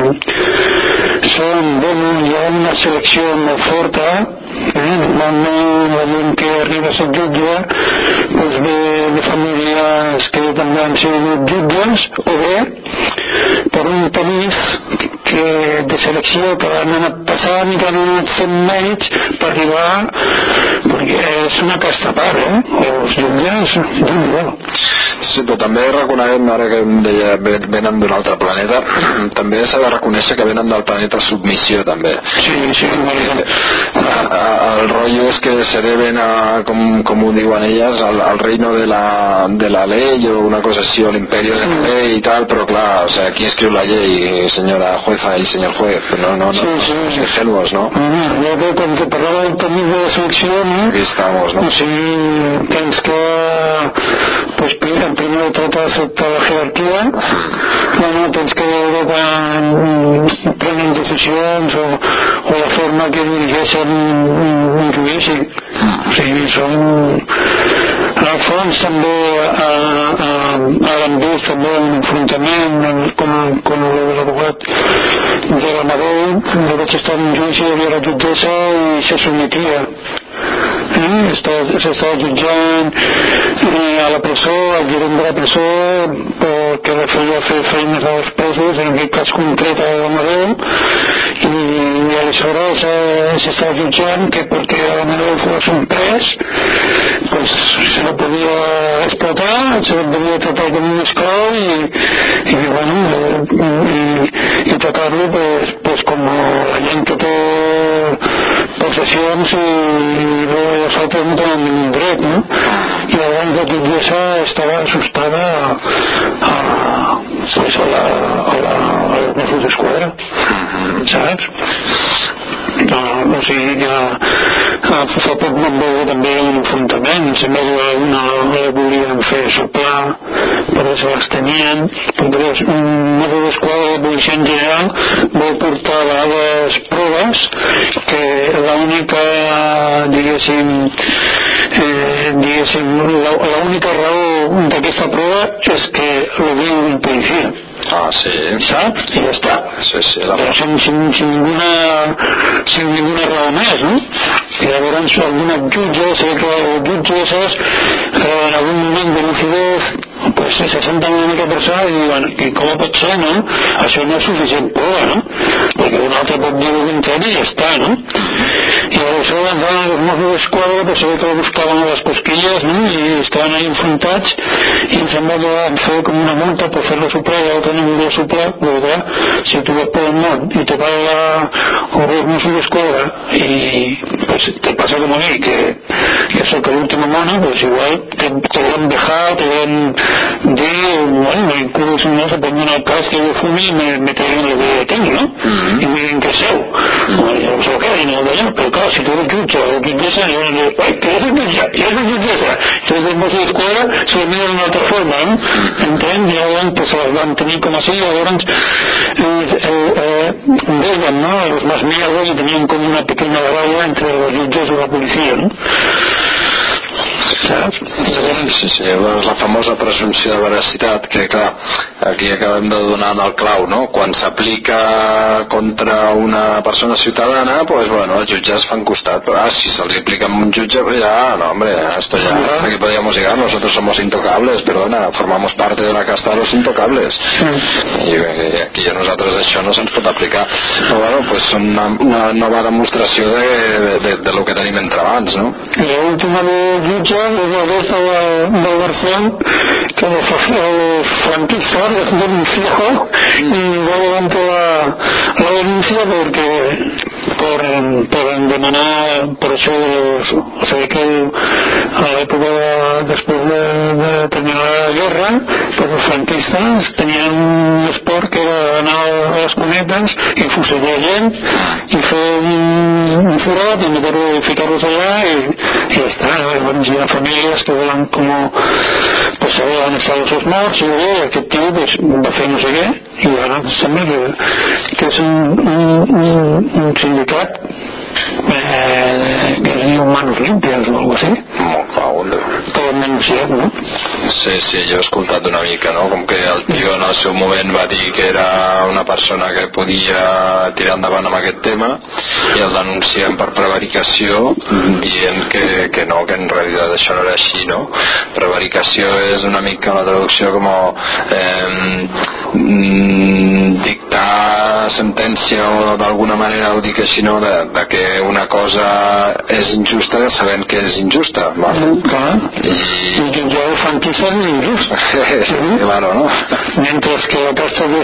bueno, hi ha una selecció molt forta, normalment la gent que arriba a ser jutge pues ve de famílies que també han sigut jutges o bé per un país de selecció que han anat passant i que han anat fent mèrits per arribar, perquè és una casta part, els jutges Sí, però també reconeguem, ara que em deia venen d'un altre planeta, també s'ha de reconèixer que venen del planeta submissió també. Sí, el rotllo és que se deben a, com ho diuen elles, al reino de la ley o una cosa així, o l'imperio de la ley i tal, però clar, o sea, aquí escriu la llei, senyora jueza i senyor juez, no, ingenuos, ¿no? Jo crec que quan te parlava del camí de selecció, no? Aquí estamos, ¿no? O sigui, tens que pues primer de tot afectar la jerarquia, tens que veure quan prenen decisions o la forma que dirigeixen un judici. O sigui, són al fons també han vist també un enfrontament com l'abogat de l'Amadeu, jo vaig estar en un judici, hi havia la jutgessa i se sometia. S'estava jutjant a la presó, al gerent de la presó que feia fer feines als presos, en aquest cas concret a l'Amadeu, i aleshores s'estava jutjant que perquè l'Amadeu fos un pres pues se lo podia explotar, se lo podia tratar com un esclau i tratar-lo pues com la gent que té possessions i els altres no tenen ningú dret, no? I llavors la jutgessa estava assustada a la Mossos d'Esquadra, saps? o sigui que fa poc vam veure també un enfrontament, em sembla que una volien fer soplar però se les tenien, perquè un Mossos d'Esquadra de policia en general vol portar a vegades proves que l'única l'única raó d'aquesta prova és que lo veu un policia. Sí. Saps? I ja està. Sí, però sin ninguna raó més, no? I llavors alguna jutge, sé que els jutges en algun moment de lucidez pues se senten una mica persona i diuen, i com pot ser, no? Això no és suficient prova, no? Perquè un altre pot dir un tren i ja està, no? I aleshores els Mossos d'Esquadra pues se ve que buscaven les cosquilles, no? I estaven ahí enfrontats i em sembla que van fer com una multa per fer-lo soplar i l'altre no volia soplar, però clar, si tu vas per el món i te paga els Mossos d'Esquadra i pues te pasa como a mí, que soy el último mono, pues igual te van a dejar, te van bueno, incluso no se ponen una casca de fumi y me traen el que tengo, ¿no? Y me dicen que seu. Bueno, yo sé y no de allá, pero claro, si tú eres jutge o jutgessa, yo le digo, ay, que eres jutge, y eres jutgessa. Entonces el Mossos d'Esquadra se lo mira de una altra forma, ¿no? Entén? I llavors pues els van tenir com així, llavors deien, ¿no? Los más mierdos y tenían como una pequeña baralla entre los jutges i la policia, ¿no? Sí, doncs la famosa presumpció de veracitat que clar, aquí acabem de donar en el clau, no? Quan s'aplica contra una persona ciutadana, pues bueno, els jutges fan costat, però si se li aplica a un jutge, pues ya, no hombre, esto ya, aquí podríamos llegar, nosotros somos intocables, perdona, formamos parte de la casta de los intocables i aquí a nosaltres això no se'ns pot aplicar, però bueno, pues són una nova demostració de lo que tenim entre mans, no? I l'última jutge és aquesta del Barcelona que los franquistas les denunció y luego levantó la denuncia porque por demanar por eso de los, o sea que a la época después de terminar la guerra pues los franquistas tenían un esport que era anar a les cunetes i fusellar gent i fer un forat i ficar-los allà i ja està, doncs hi ha famílies que volen com pues se volen estar els seus morts i aquest tio pues, va fer no sé què i ara sembla que és un sindicat que es diu Manos Limpias o alguna cosa així que ho hem denunciat, no? Sí, jo he escoltat una mica, no? Com que el tio en el seu moment va dir que era una persona que podia tirar endavant amb aquest tema i el denuncien per prevaricació dient que no, que en realitat això no era així, no? Prevaricació és una mica la traducció com dictar sentència o d'alguna manera ho dic així, no? De que una cosa és injusta sabent que és injusta, vale? Y yo franquicia es injusto. Claro, ¿no? Mientras que la casta de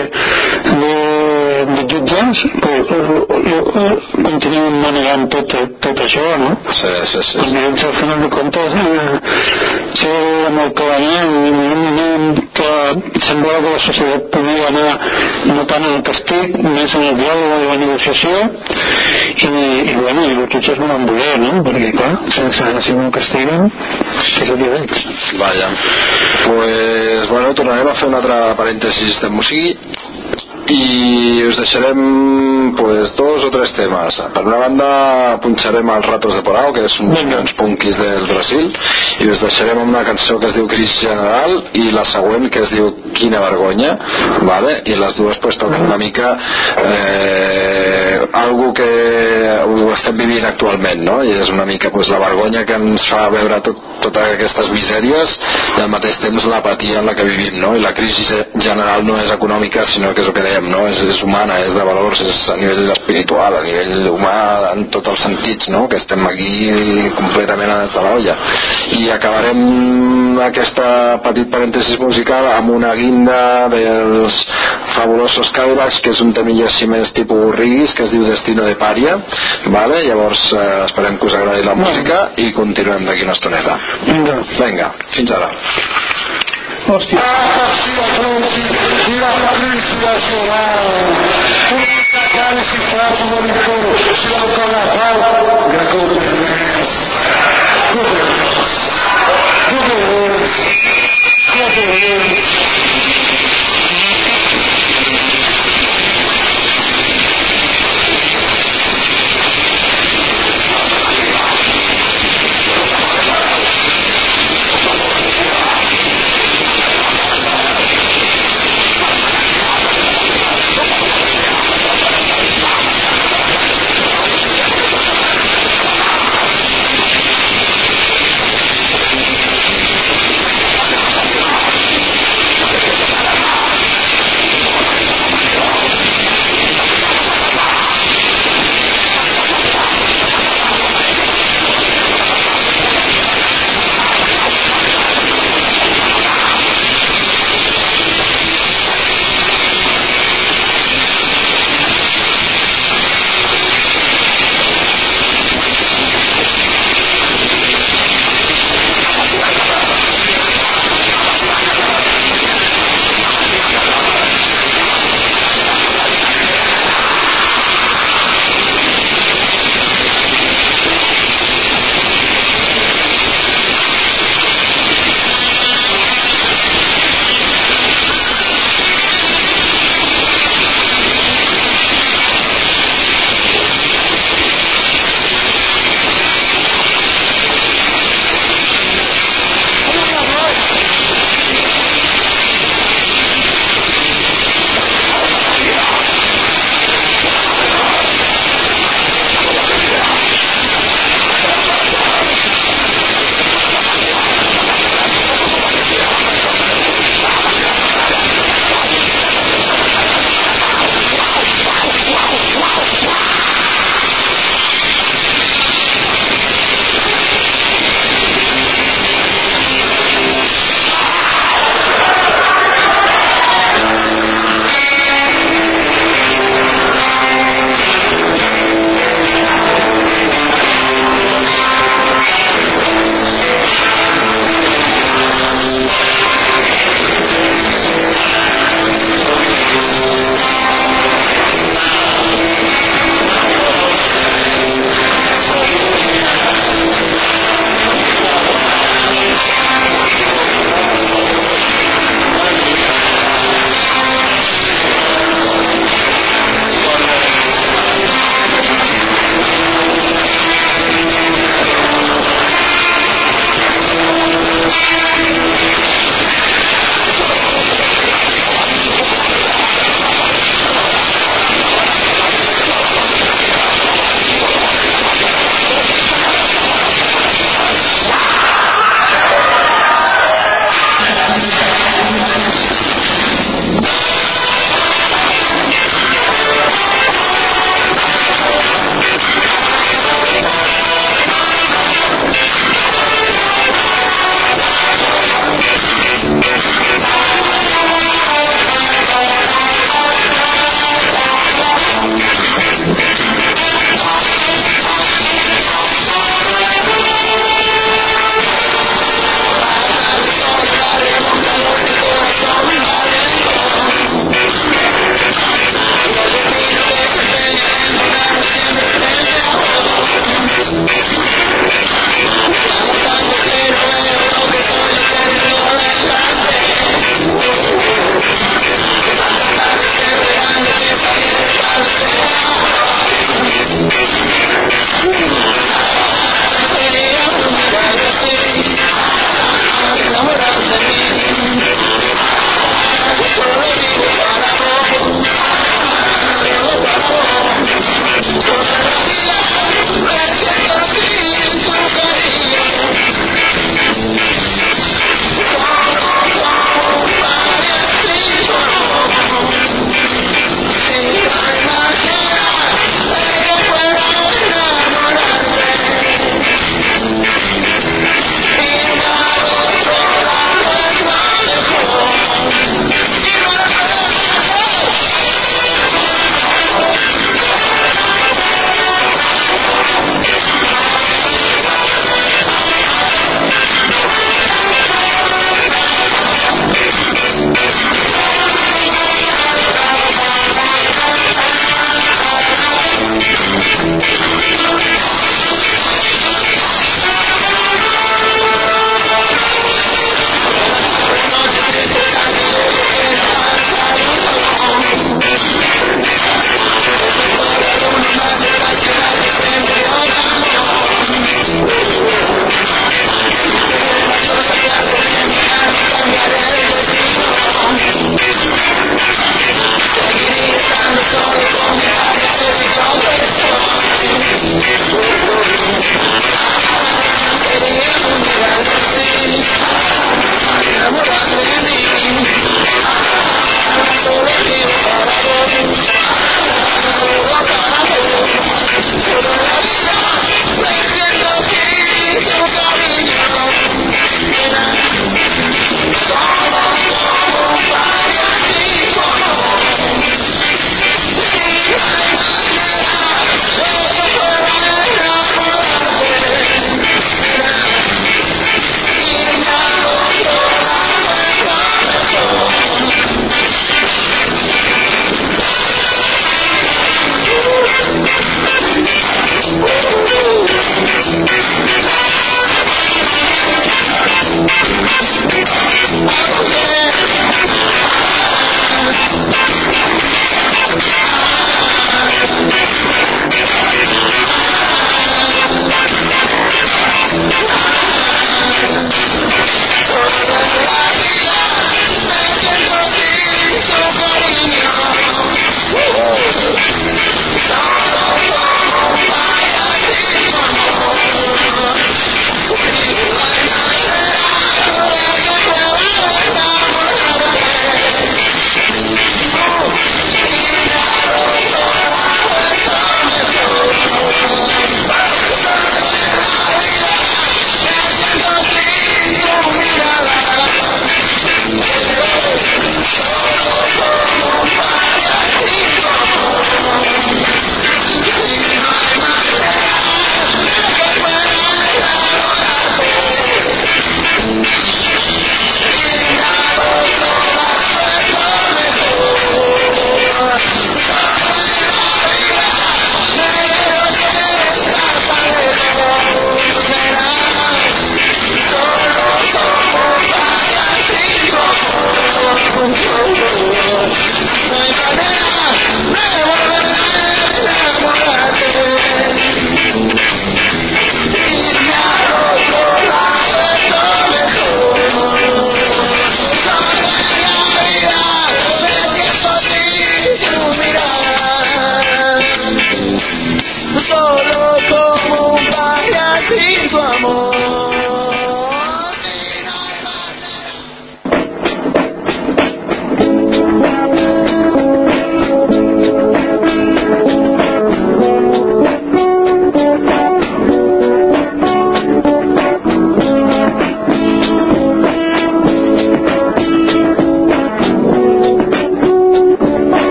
jutges continuen manejant tot això, no? Sí. Perquè al final de comptes sé amb el Cavallero en un moment que semblava que la societat podia anar no tant en el castig, més en el diàleg i la negociació i bueno, i els jutges no van voler, no? Perquè clar, si no castiguen que és el que veig. Vaja, pues bueno, tornarem a fer un altre parèntesis de música i us deixarem pues dos o tres temes. Per una banda punxarem els Ratos de Porao, que és uns punkis del Brasil, i us deixarem amb una cançó que es diu Crisi General i la següent que es diu Quina Vergonya, vale? I les dues pues toquen una mica algo que ho estem vivint actualment, no? I és una mica pues la vergonya que ens fa veure totes aquestes misèries i al mateix temps l'apatia en la que vivim, no? I la crisi general no és econòmica sinó que és el que dèiem, no? És humana, és de valors, és a nivell espiritual, a nivell humà, en tots els sentits, no? Que estem aquí completament a la olla. I acabarem aquesta petit parèntesis musical amb una guinda dels fabulosos Cadillacs, que és un temilla així més tipus Rigis, que es diu Destino de Paria, vale? Llavors esperem que us agradi la música i continuem d'aquí una estoneta. Vinga, fins ara. Hòstia. La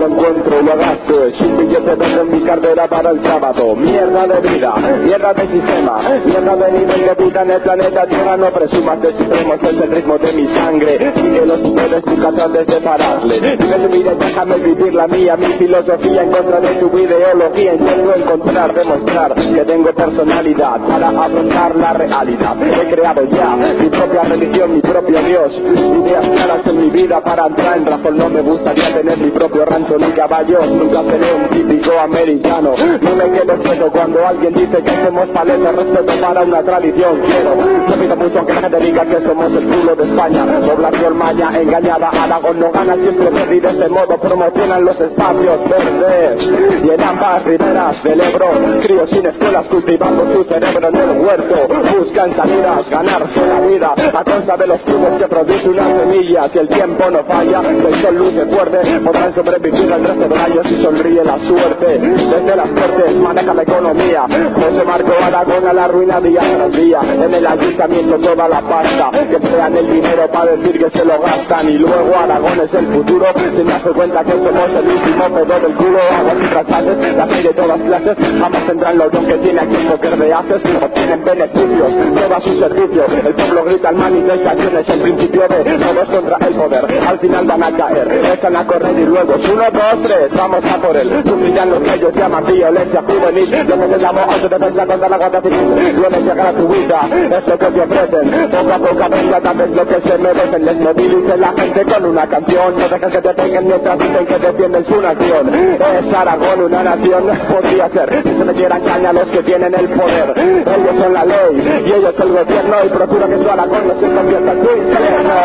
lo encuentro y lo gasto. Es un billete verde en mi cartera para el sábado. Mierda de vida, mierda de sistema, mierda de nivel de vida en el planeta Tierra. No presumas de supremos, es el ritmo de mi sangre. Sigue los ustedes, nunca trates de pararle. Vive tu vida y déjame vivir la mía. Mi filosofía en contra de tu ideología. Intento encontrar, demostrar que tengo personalidad para afrontar la realidad. He creado ya mi propia religión, mi propio Dios. Ideas claras en mi vida para entrar en razón. No me gustaría tener mi propio rancho ni caballos. Nunca seré un típico americano. No me quedo quieto cuando alguien dice que somos paletas. Respeto para una tradición. Quiero, no pido mucho aunque la gente diga que somos el culo de España. Población maya engañada, Aragón no gana. Siempre me de este modo promocionan los espacios verdes. Y en ambas riberas del Ebro, críos sin escuelas cultivando su cerebro en el huerto. Buscan salidas, ganarse la vida a costa de los cubos que produce una semilla. Si el tiempo no falla, el sol luce fuerte, podrán sobrevivir el resto del año si sonríe la suerte. Desde las cortes maneja la economía. José Marco Aragón a la ruina día tras día. En el ayuntamiento toda la pasta, que emplean el dinero para decir que se lo gastan. Y luego Aragón es el futuro, sin darse cuenta que somos el último pedo del culo. Aguas y trazajes, las hay de todas clases, jamás tendrán lo que tiene aquí el poker de haces. Obtienen beneficios, todo a su servicio. El pueblo grita al manifestación, es el principio de todos contra el poder. Al final van a caer, están a correr y luego es 1, 2, 3, vamos a por él. Sufrirán lo que ellos llaman violencia juvenil. Después el amo autodefensa contra la guardia civil. Violencia gratuita, es lo que te ofrecen. Poco a poco venga, tal vez lo que se merecen. Les movilice la gente con una canción. No dejan que te peguen mientras dicen que defienden su nación. Es Aragón una nación, podría ser, si se metieran caña los que tienen el poder. Ellos son la ley y ellos el gobierno. Y procura que su Aragón no se convierta en tu infierno.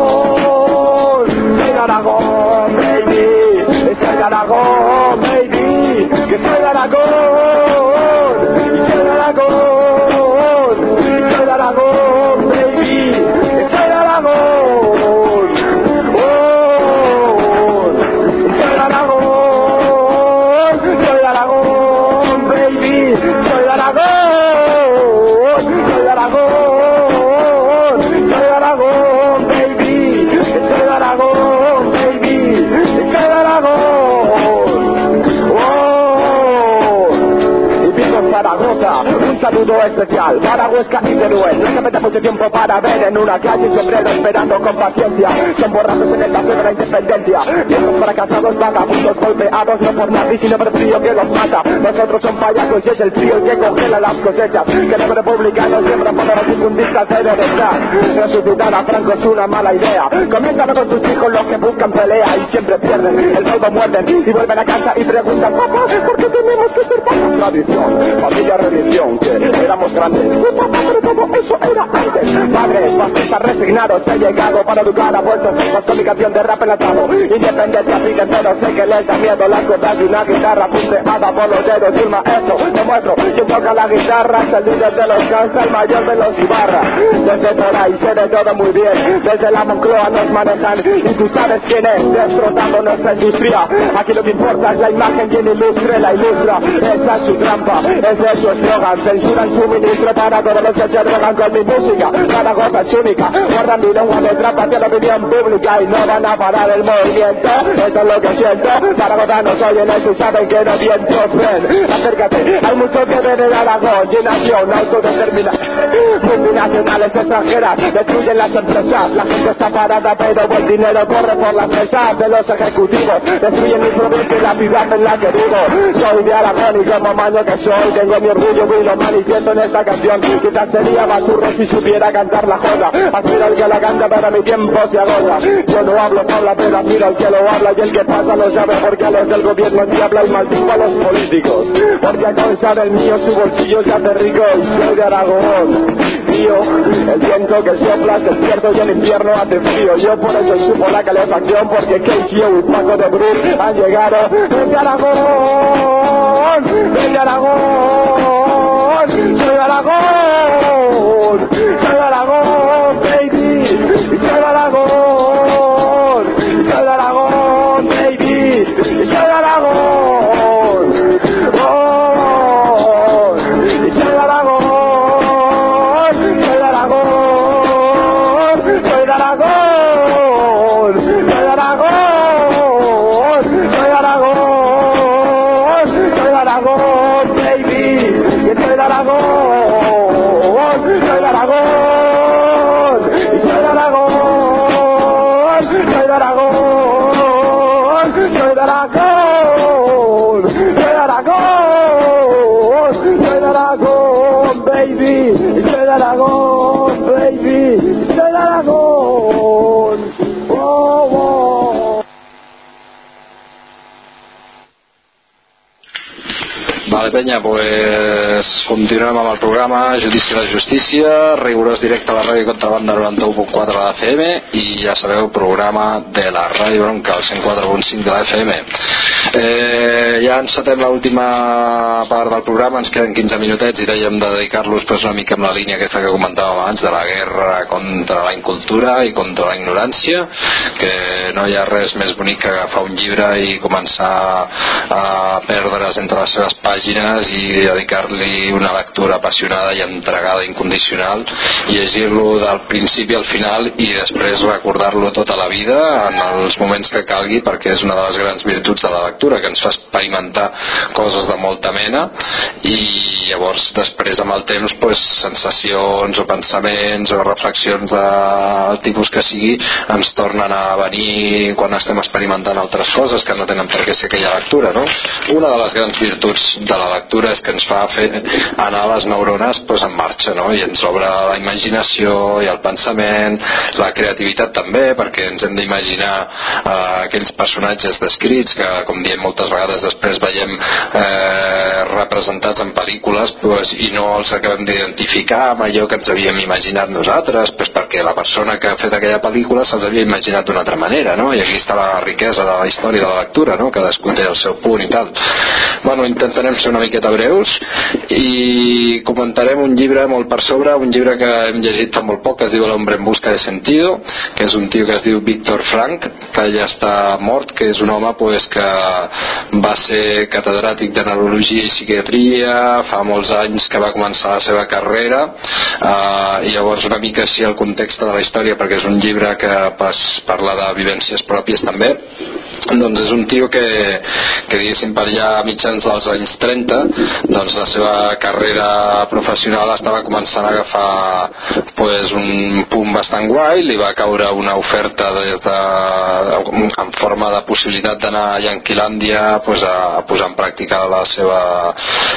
Soy Aragón, baby. Soy Aragón, baby. Que soy Aragón. Soy Aragón. Soy Aragón, baby. Que soy Aragón. Soy Aragón. Soy Aragón, baby. Soy Aragón. Soy Aragón. Soy Aragón, baby. Soy Aragón, baby. Soy Aragón. Y vivo en Zaragoza, un saludo especial para Huesca y Teruel. No se mete mucho tiempo para ver en una calle un sombrero esperando con paciencia. Son borrachos en el paseo de la independencia. Viejos fracasados, vagabundos golpeados, no por nadie sino por frío que los mata. Nosotros son payasos y es el frío que congela las cosechas. Que los republicanos siempre ponen a difundistas de derecha. Resucitar a Franco es una mala idea. Comienza con tus hijos los que buscan pelea y siempre pierden. El polvo muerden y vuelven a casa y preguntan: papá, ¿por qué tenemos que ser tan tradición? Familia, religión, que éramos grandes. Papá, pero todo eso era antes. Padres, fascistas resignados, he llegado para educar a vuestros hijos con mi canción de rap enlatado. Independencia piden, pero sé que les da miedo las cuerdas de una guitarra punteada por los dedos de un maestro. Demuestro quien toca la guitarra es el líder de los Cansa, el mayor de los Ibarra. Desde por ahí sé de todo muy bien, desde la Moncloa nos manejan y tú sabes quién es, destrozando nuestra industria. Aquí lo que importa es la imagen, quien ilustre la ilustra. Esa es su trampa, ese es su eslogan. Censuran suministro para todos los que se drogan con mi música. Cada gota es única, guardan mi lengua de trampa de la opinión pública y no van a parar el movimiento. Eso es lo que siento, Zaragoza nos oyen eso y saben que no vientos ven. Acércate, hay mucho que ver en Aragón y nación autodeterminación. Multinacionales extranjeras destruyen las empresas. La gente está parada pero el dinero corre por las mesas de los ejecutivos. Destruyen mi provincia y la ciudad en la que vivo. Soy de Aragón y como maño que soy tengo mi orgullo y lo manifiesto en esta canción. Quizás sería basurro si supiera cantar la joda. Aspiro al que la canta pero mi tiempo se agota. Yo no hablo sola pero admiro al que lo habla y el que pasa lo sabe porque a los del gobierno endiabla y maldigo a los políticos. Porque a causa del mío su bolsillo se hace rico y soy de Aragón. Mío, el viento que sopla es el cierto y el infierno hace frío. Yo por eso supo la calefacción porque KCO y Paco de Bruce han llegado. ¡Ven de Aragón! ¡Ven de Aragón! ¡Soy de Aragón! ¡Soy de Aragón, baby! ¡Soy de Aragón! ¡Soy de Aragón, baby! ¡Soy de Aragón! ¡Oh! ¡Soy de Aragón! ¡Soy de Aragón! ¡Soy de Aragón! ¡Soy de Aragón! ¡Soy de Aragón! soy de Aragón, soy de Aragón, soy de Aragón, soy de Aragón, baby, soy de Aragón, baby, soy de Aragón. Oh, oh. Vale, penya, pues continuem amb el programa Judici de la Justícia, rigorós directe a la ràdio Contrabanda 91.4 de la FM i ja sabeu, programa de la Ràdio Bronca, el 104.5 de la FM. Ja encetem l'última part del programa, ens queden 15 minutets i dèiem de dedicar-los pues, una mica amb la línia aquesta que comentàvem abans de la guerra contra la incultura i contra la ignorància, que no hi ha res més bonic que agafar un llibre i començar a perdre's entre les seves pàgines i dedicar-li una lectura apassionada i entregada incondicional, llegir-lo del principi al final i després recordar-lo tota la vida en els moments que calgui, perquè és una de les grans virtuts de la lectura, que ens fa experimentar coses de molta mena i llavors després amb el temps pues, sensacions o pensaments o reflexions del tipus que sigui ens tornen a venir quan estem experimentant altres coses que no tenen per què ser aquella lectura, no? Una de les grans virtuts de la lectura és que ens fa fer anar les neurones pues, en marxa, no? I ens obre la imaginació i el pensament, la creativitat també, perquè ens hem d'imaginar aquells personatges descrits que, com diem moltes vegades, després veiem representats en pel·lícules pues, i no els acabem d'identificar amb allò que ens havíem imaginat nosaltres, pues, perquè la persona que ha fet aquella pel·lícula se'ls havia imaginat d'una altra manera, no? I aquí està la riquesa de la història de la lectura, no? Cadascú té el seu punt i tal. Bueno, intentarem ser una miqueta breus i comentarem un llibre molt per sobre, un llibre que hem llegit fa molt poc, que es diu El hombre en busca de sentido, que és un tio que es diu Víctor Frank, que ja està mort, que és un home pues, que va ser catedràtic de neurologia i psiquiatria, fa molts anys que va començar la seva carrera, i llavors una mica així el context de la història, perquè és un llibre que parla de vivències pròpies també. Doncs és un tio que diguéssim per allà a mitjans dels anys 30 doncs la seva carrera professional estava començant a agafar pues, un punt bastant guai, li va caure una oferta en forma de possibilitat d'anar a Yanquilàndia pues, a posar en pràctica la seva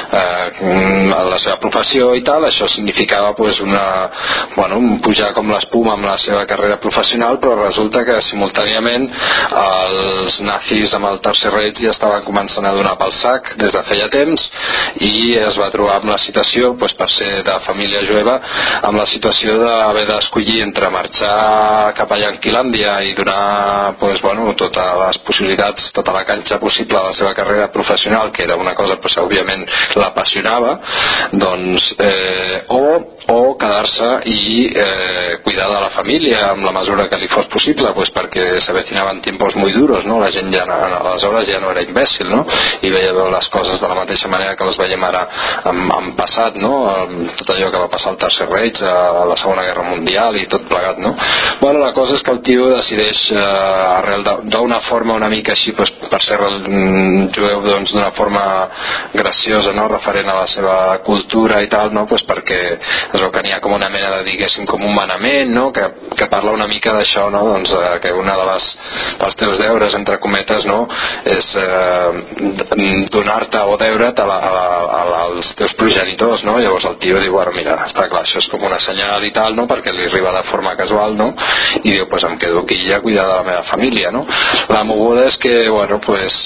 professió i tal. Això significava pues, un pujar com l'espuma amb la seva carrera professional, però resulta que simultàniament els nazis amb el Tercer Reich ja estaven començant a donar pel sac des de feia temps i es va trobar amb la situació, pues, per ser de família jueva, amb la situació d'haver d'escollir entre marxar cap a Yanquilàndia i donar pues, totes les possibilitats, tota la canxa possible de la seva carrera professional, que era una cosa que òbviament l'apassionava, doncs, o quedar-se i cuidar de la família en la mesura que li fos possible, pues, perquè s'avecinaven tiempos muy duros, no? La gent ja aleshores ja no era imbècil, no? I veia les coses de la mateixa manera que les veiem ara en passat, no? Tot allò que va passar al Tercer Reich, a la Segona Guerra Mundial i tot plegat, no? Bueno, la cosa és que el tio decideix arrel d'una forma una mica així, pues, per ser jueu, doncs d'una forma graciosa, no? Referent a la seva cultura i tal, no? Pues perquè es veu que n'hi ha com una mena de, diguéssim, com un manament, no? Que parla una mica d'això, no? Doncs que una dels teus deures, entre cometes, no? És donar-te o deure't als teus progenitors, no? Llavors el tio diu, bueno, mira, està clar, això és com una senyal i tal, no? Perquè li arriba de forma casual, no? I diu, pues em quedo aquí ja a cuidar de la meva família, no? La moguda és que, bueno, pues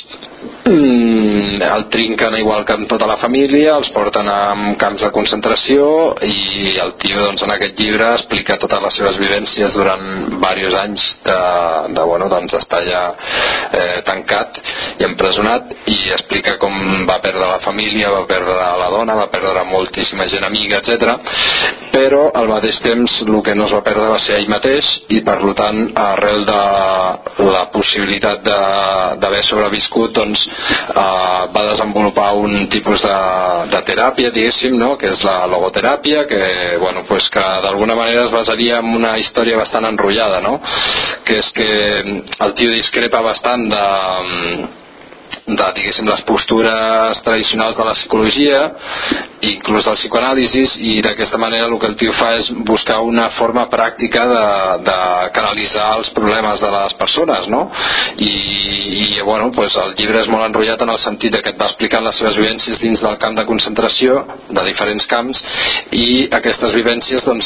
el trinquen igual que amb tota la família, els porten a camps de concentració i el tio doncs, en aquest llibre explica totes les seves vivències durant diversos anys d'estar allà tancat i empresonat, i explica com va perdre la família, va perdre la dona, va perdre moltíssima gent amiga, etc. Però al mateix temps el que no es va perdre va ser ell mateix, i per tant arrel de la possibilitat d'haver sobreviscut, doncs va desenvolupar un tipus de teràpia, diguéssim, no? Que és la logoteràpia, que d'alguna manera es basaria en una història bastant enrotllada, no? Que és que el tio discrepa bastant diguéssim, les postures tradicionals de la psicologia, inclús del psicoanàlisis, i d'aquesta manera el que el tio fa és buscar una forma pràctica de canalitzar els problemes de les persones, no? I bueno, pues el llibre és molt enrotllat en el sentit que et va explicant les seves vivències dins del camp de concentració, de diferents camps, i aquestes vivències doncs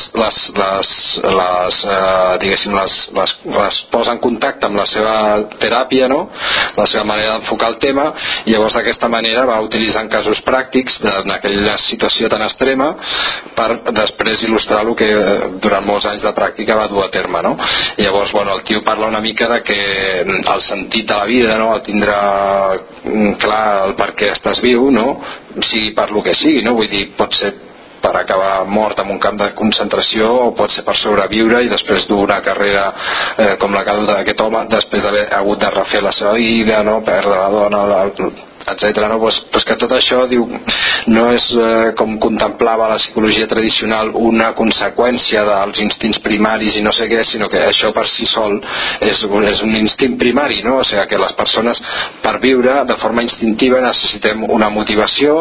les posa en contacte amb la seva teràpia, no? La seva manera d'enfocar el tema, i llavors d'aquesta manera va utilitzant casos pràctics en aquella situació tan extrema per després il·lustrar el que durant molts anys de pràctica va dur a terme, no? I llavors, bueno, el tio parla una mica de que el sentit de la vida, no? El tindrà clar el per què estàs viu, no? Sigui per lo que sigui, no? Vull dir, pot ser per acabar mort en un camp de concentració, o pot ser per sobreviure i després dur una carrera com la que ha dut aquest home després d'haver hagut de refer la seva vida, no? Perdre la dona, etcètera, no? Pues que tot això diu no és com contemplava la psicologia tradicional una conseqüència dels instints primaris i no sé què, sinó que això per si sol és un instint primari, no? O sigui que les persones per viure de forma instintiva necessitem una motivació,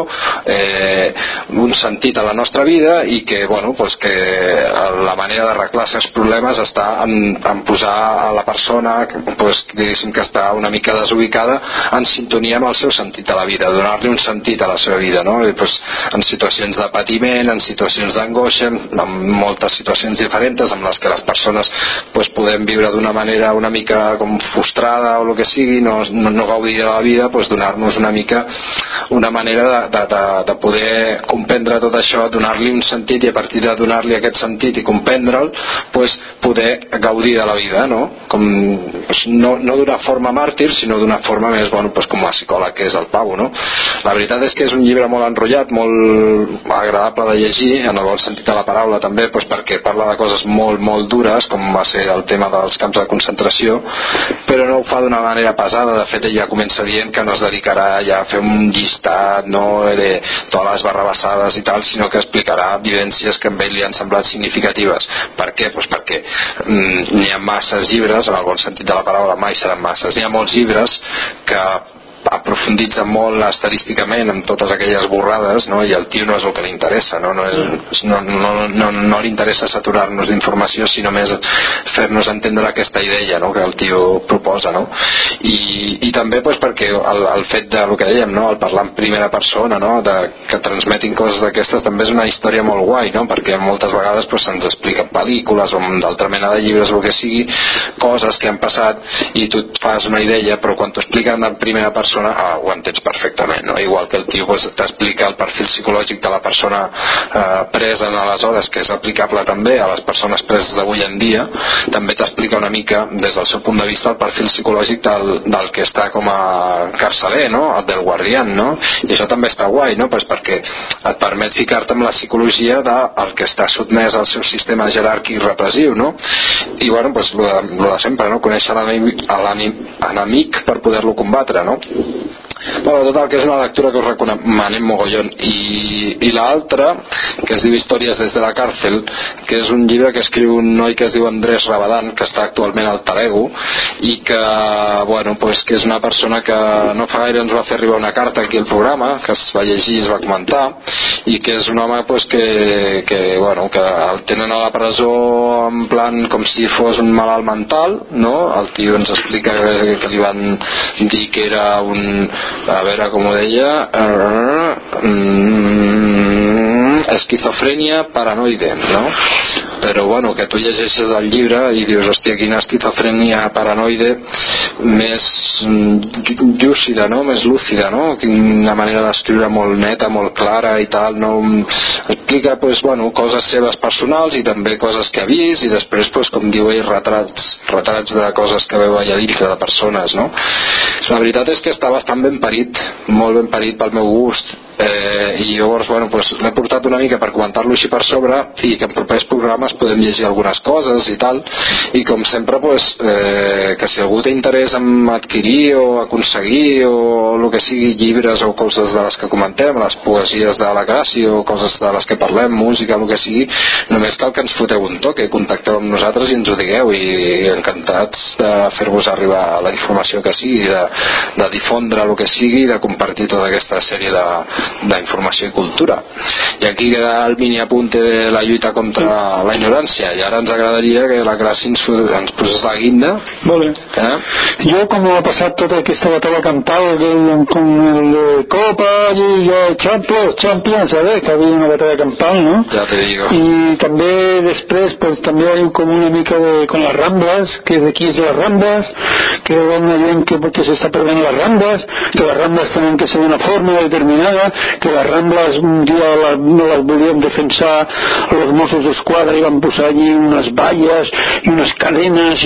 un sentit a la nostra vida, i que, bueno, pues que la manera d'arreglar els problemes està en posar a la persona, pues, diguéssim, que està una mica desubicada, en sintonia amb el seu sentit a la vida, donar-li un sentit a la seva vida, no? I, pues, en situacions de patiment, en situacions d'angoixa, en moltes situacions diferents en les que les persones pues, podem viure d'una manera una mica com frustrada o el que sigui, no gaudir de la vida, pues, donar-nos una mica una manera de poder comprendre tot això, donar-li un sentit, i a partir de donar-li aquest sentit i comprendre'l, pues, poder gaudir de la vida, no? Pues, no d'una forma màrtir, sinó d'una forma més, bueno, pues, com a psicòleg que és el Pau, no? La veritat és que és un llibre molt enrotllat, molt agradable de llegir, en el bon sentit de la paraula també, doncs perquè parla de coses molt, molt dures, com va ser el tema dels camps de concentració, però no ho fa d'una manera pesada. De fet, ella comença dient que no es dedicarà ja a fer un llistat, no, de totes les barrabassades i tal, sinó que explicarà vivències que a ell li han semblat significatives. Per què? Doncs perquè n'hi ha masses llibres, en el bon sentit de la paraula, mai seran masses. N'hi ha molts llibres que aprofunditza molt estadísticament en totes aquelles borrades, no? I el tio no és el que li interessa, no li interessa saturar-nos d'informació, sinó més fer-nos entendre aquesta idea, no? Que el tio proposa, no? I també pues, perquè el fet de, el que dèiem, no? El parlar en primera persona, no? Que transmetin coses d'aquestes també és una història molt guai, no? Perquè moltes vegades pues, se'ns expliquen pel·lícules o d'altra mena de llibres o el que sigui, coses que han passat i tu et fas una idea, però quan t'ho expliquen en primera persona ho entens perfectament, no? Igual que el tio pues, t'explica el perfil psicològic de la persona presa en aleshores, que és aplicable també a les persones preses d'avui en dia, també t'explica una mica des del seu punt de vista el perfil psicològic del que està com a carceler, no? El del guardián, no? I això també està guai, no? Pues perquè et permet ficar-te amb la psicologia del que està sotmès al seu sistema jeràrquic repressiu, no? I bueno, pues lo de sempre, no? Conèixer l'enemic per poder-lo combatre, no? Bueno, total, que és una lectura que us recomanem mogollon. I l'altra, que es diu Històries des de la càrcel, que és un llibre que escriu un noi que es diu Andrés Rabadán, que està actualment al Talego, i que, bueno, pues, que és una persona que no fa gaire ens va fer arribar una carta aquí al programa, que es va llegir i es va comentar, i que és un home pues, que el tenen a la presó en plan com si fos un malalt mental, no? El tio ens explica que li van dir que era a veure com ho deia, esquizofrènia paranoide, no? Però bueno, que tu llegeixes el llibre i dius, hòstia, quina esquizofrènia paranoide més llúcida, no? Més lúcida, no? Una manera d'escriure molt neta, molt clara i tal, no? Explica, pues, bueno, coses seves personals i també coses que ha vist, i després, pues, com diu ell, retrats de coses que veu allà dintre de persones, no? La veritat és que està bastant ben parit, molt ben parit pel meu gust, i llavors l'he portat una mica per comentar-lo així per sobre, i que en propers programes podem llegir algunes coses i tal, i com sempre que si algú té interès en adquirir o aconseguir o el que sigui, llibres o coses de les que comentem, les poesies de la Gràcia o coses de les que parlem, música, el que sigui, només cal que ens foteu un toque, contacteu amb nosaltres i ens ho digueu, i encantats de fer-vos arribar la informació que sigui, de difondre el que sigui, de compartir tota aquesta sèrie d'informació i cultura. I aquí queda el mini apunte de la lluita contra la ignorància, i ara ens agradaria que la Gràcia ens posés la guinda. Molt bé. Jo, com ha passat tota aquesta batalla campal com el de Copa i Champions, ¿sabes? Que havia una batalla campal, ¿no? Ja te digo. I també després també hi ha com una mica con las Ramblas, que de aquí es las Ramblas, que hi ha una gent que se está perdiendo las Ramblas, que las Ramblas tienen que ser de una forma determinada, que las Ramblas un día no las volvían defensar los Mossos d'Esquadra i van posar allí unas vallas y unas cadenas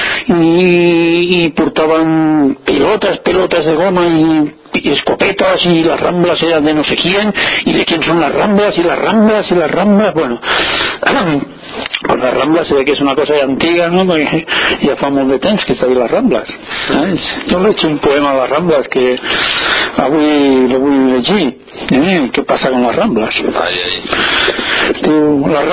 y portaban pelotas de goma y escopetas, y las Ramblas eran de no sé quién, y de quién son las Ramblas, bueno, pues las Ramblas se ve que es una cosa antiga, ¿no? Porque ya fa molt de temps que està bé les Ramblas, ¿sabes? Yo le he hecho un poema a las Ramblas que avui lo vull llegir, ¿qué pasa con las Ramblas? Diu, las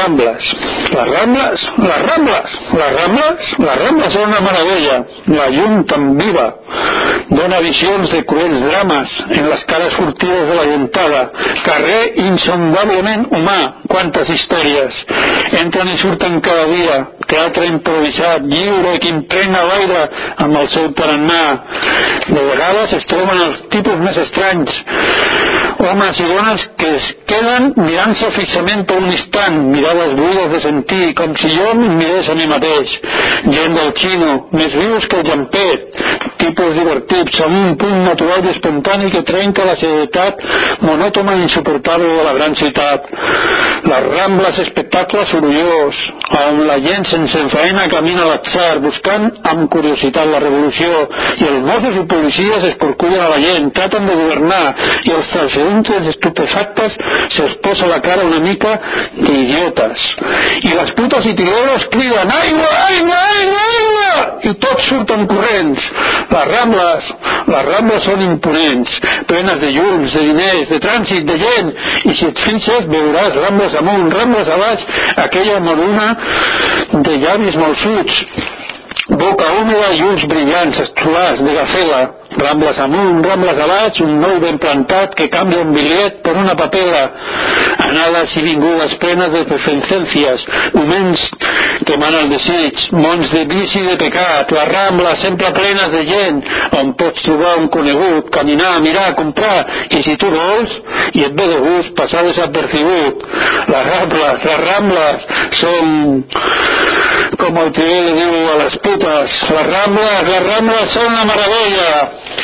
Ramblas son una meravella, la llum tan viva dona visions de cruels drames en les cares furtives de la gentada, carrer insondablement humà, quantes històries entren i surten cada dia, teatre improvisat, lliure, que impregna l'aire amb el seu tarannà. De vegades es troben els tipus més estranys, homes i dones que es queden mirant-se fixament per un instant, mirades buides de sentir, com si jo em mirés a mi mateix. Gent del xino, més vius que el llampet, tipus divertits, amb un punt natural i espontani que trenca la serietat monòtona i insuportable de la gran ciutat. Les Ramblas, espectacle sorollós, on la gent sense faena camina a l'atzar, buscant amb curiositat la revolució, i els Mossos i policies es porcullen a la gent, traten de governar, i els transeúntes estupefactes se'ls posa la cara una mica d'idiotes. I les putes i tireros criden aigua, aigua, aigua, aigua, i tots surten corrents. Les Ramblas són imponents, plenes de llums, de diners, de trànsit, de gent, i si et fixes veuràs Ramblas amunt, Ramblas a baix, aquella moruna de llavis molsuts, boca húmeda i ulls brillants, escolars, de gafela. Ramblas amunt, Ramblas a baix, un nou ben plantat que canvia un bitllet per una papela. Anades i vingudes plenes de preferències, moments que mana el desig, mons de vici i de pecat, les Ramblas sempre plenes de gent, on pots trobar un conegut, caminar, mirar, comprar, i si tu vols, i et ve de gust, passar desapercibut. Les Ramblas són, com el tio li diu a les putes, les Ramblas són una meravella.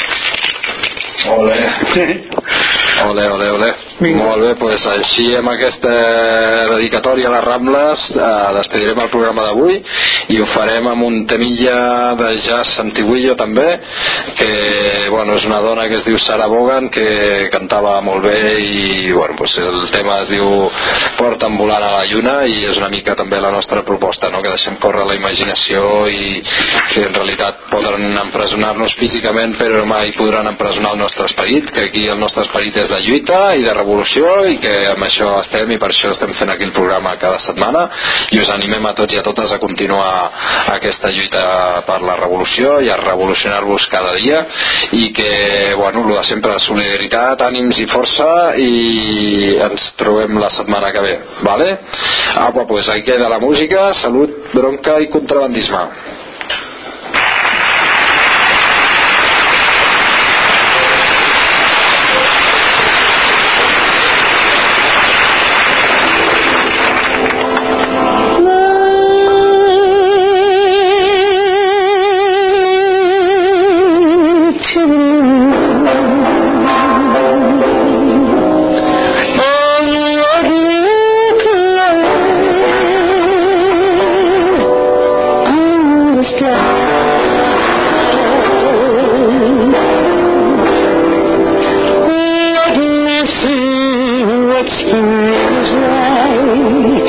Ole. Molt bé, doncs així amb aquesta dedicatòria a les Rambles despedirem el programa d'avui i ho farem amb un temilla de jazz antiguillo també, que és una dona que es diu Sarah Vaughan, que cantava molt bé, i doncs el tema es diu Porta'm volant a la lluna, i és una mica també la nostra proposta, no? Que deixem córrer la imaginació, i que en realitat poden empresonar-nos físicament però mai podran empresonar el nostre esperit, que aquí el nostre esperit és de lluita i de revolució, i que amb això estem, i per això estem fent aquí el programa cada setmana, i us animem a tots i a totes a continuar aquesta lluita per la revolució i a revolucionar-vos cada dia, i que el de sempre, solidaritat, ànims i força, i ens trobem la setmana que ve, vale? Pues ahí queda la música, salut, bronca i contrabandisme. See feels right.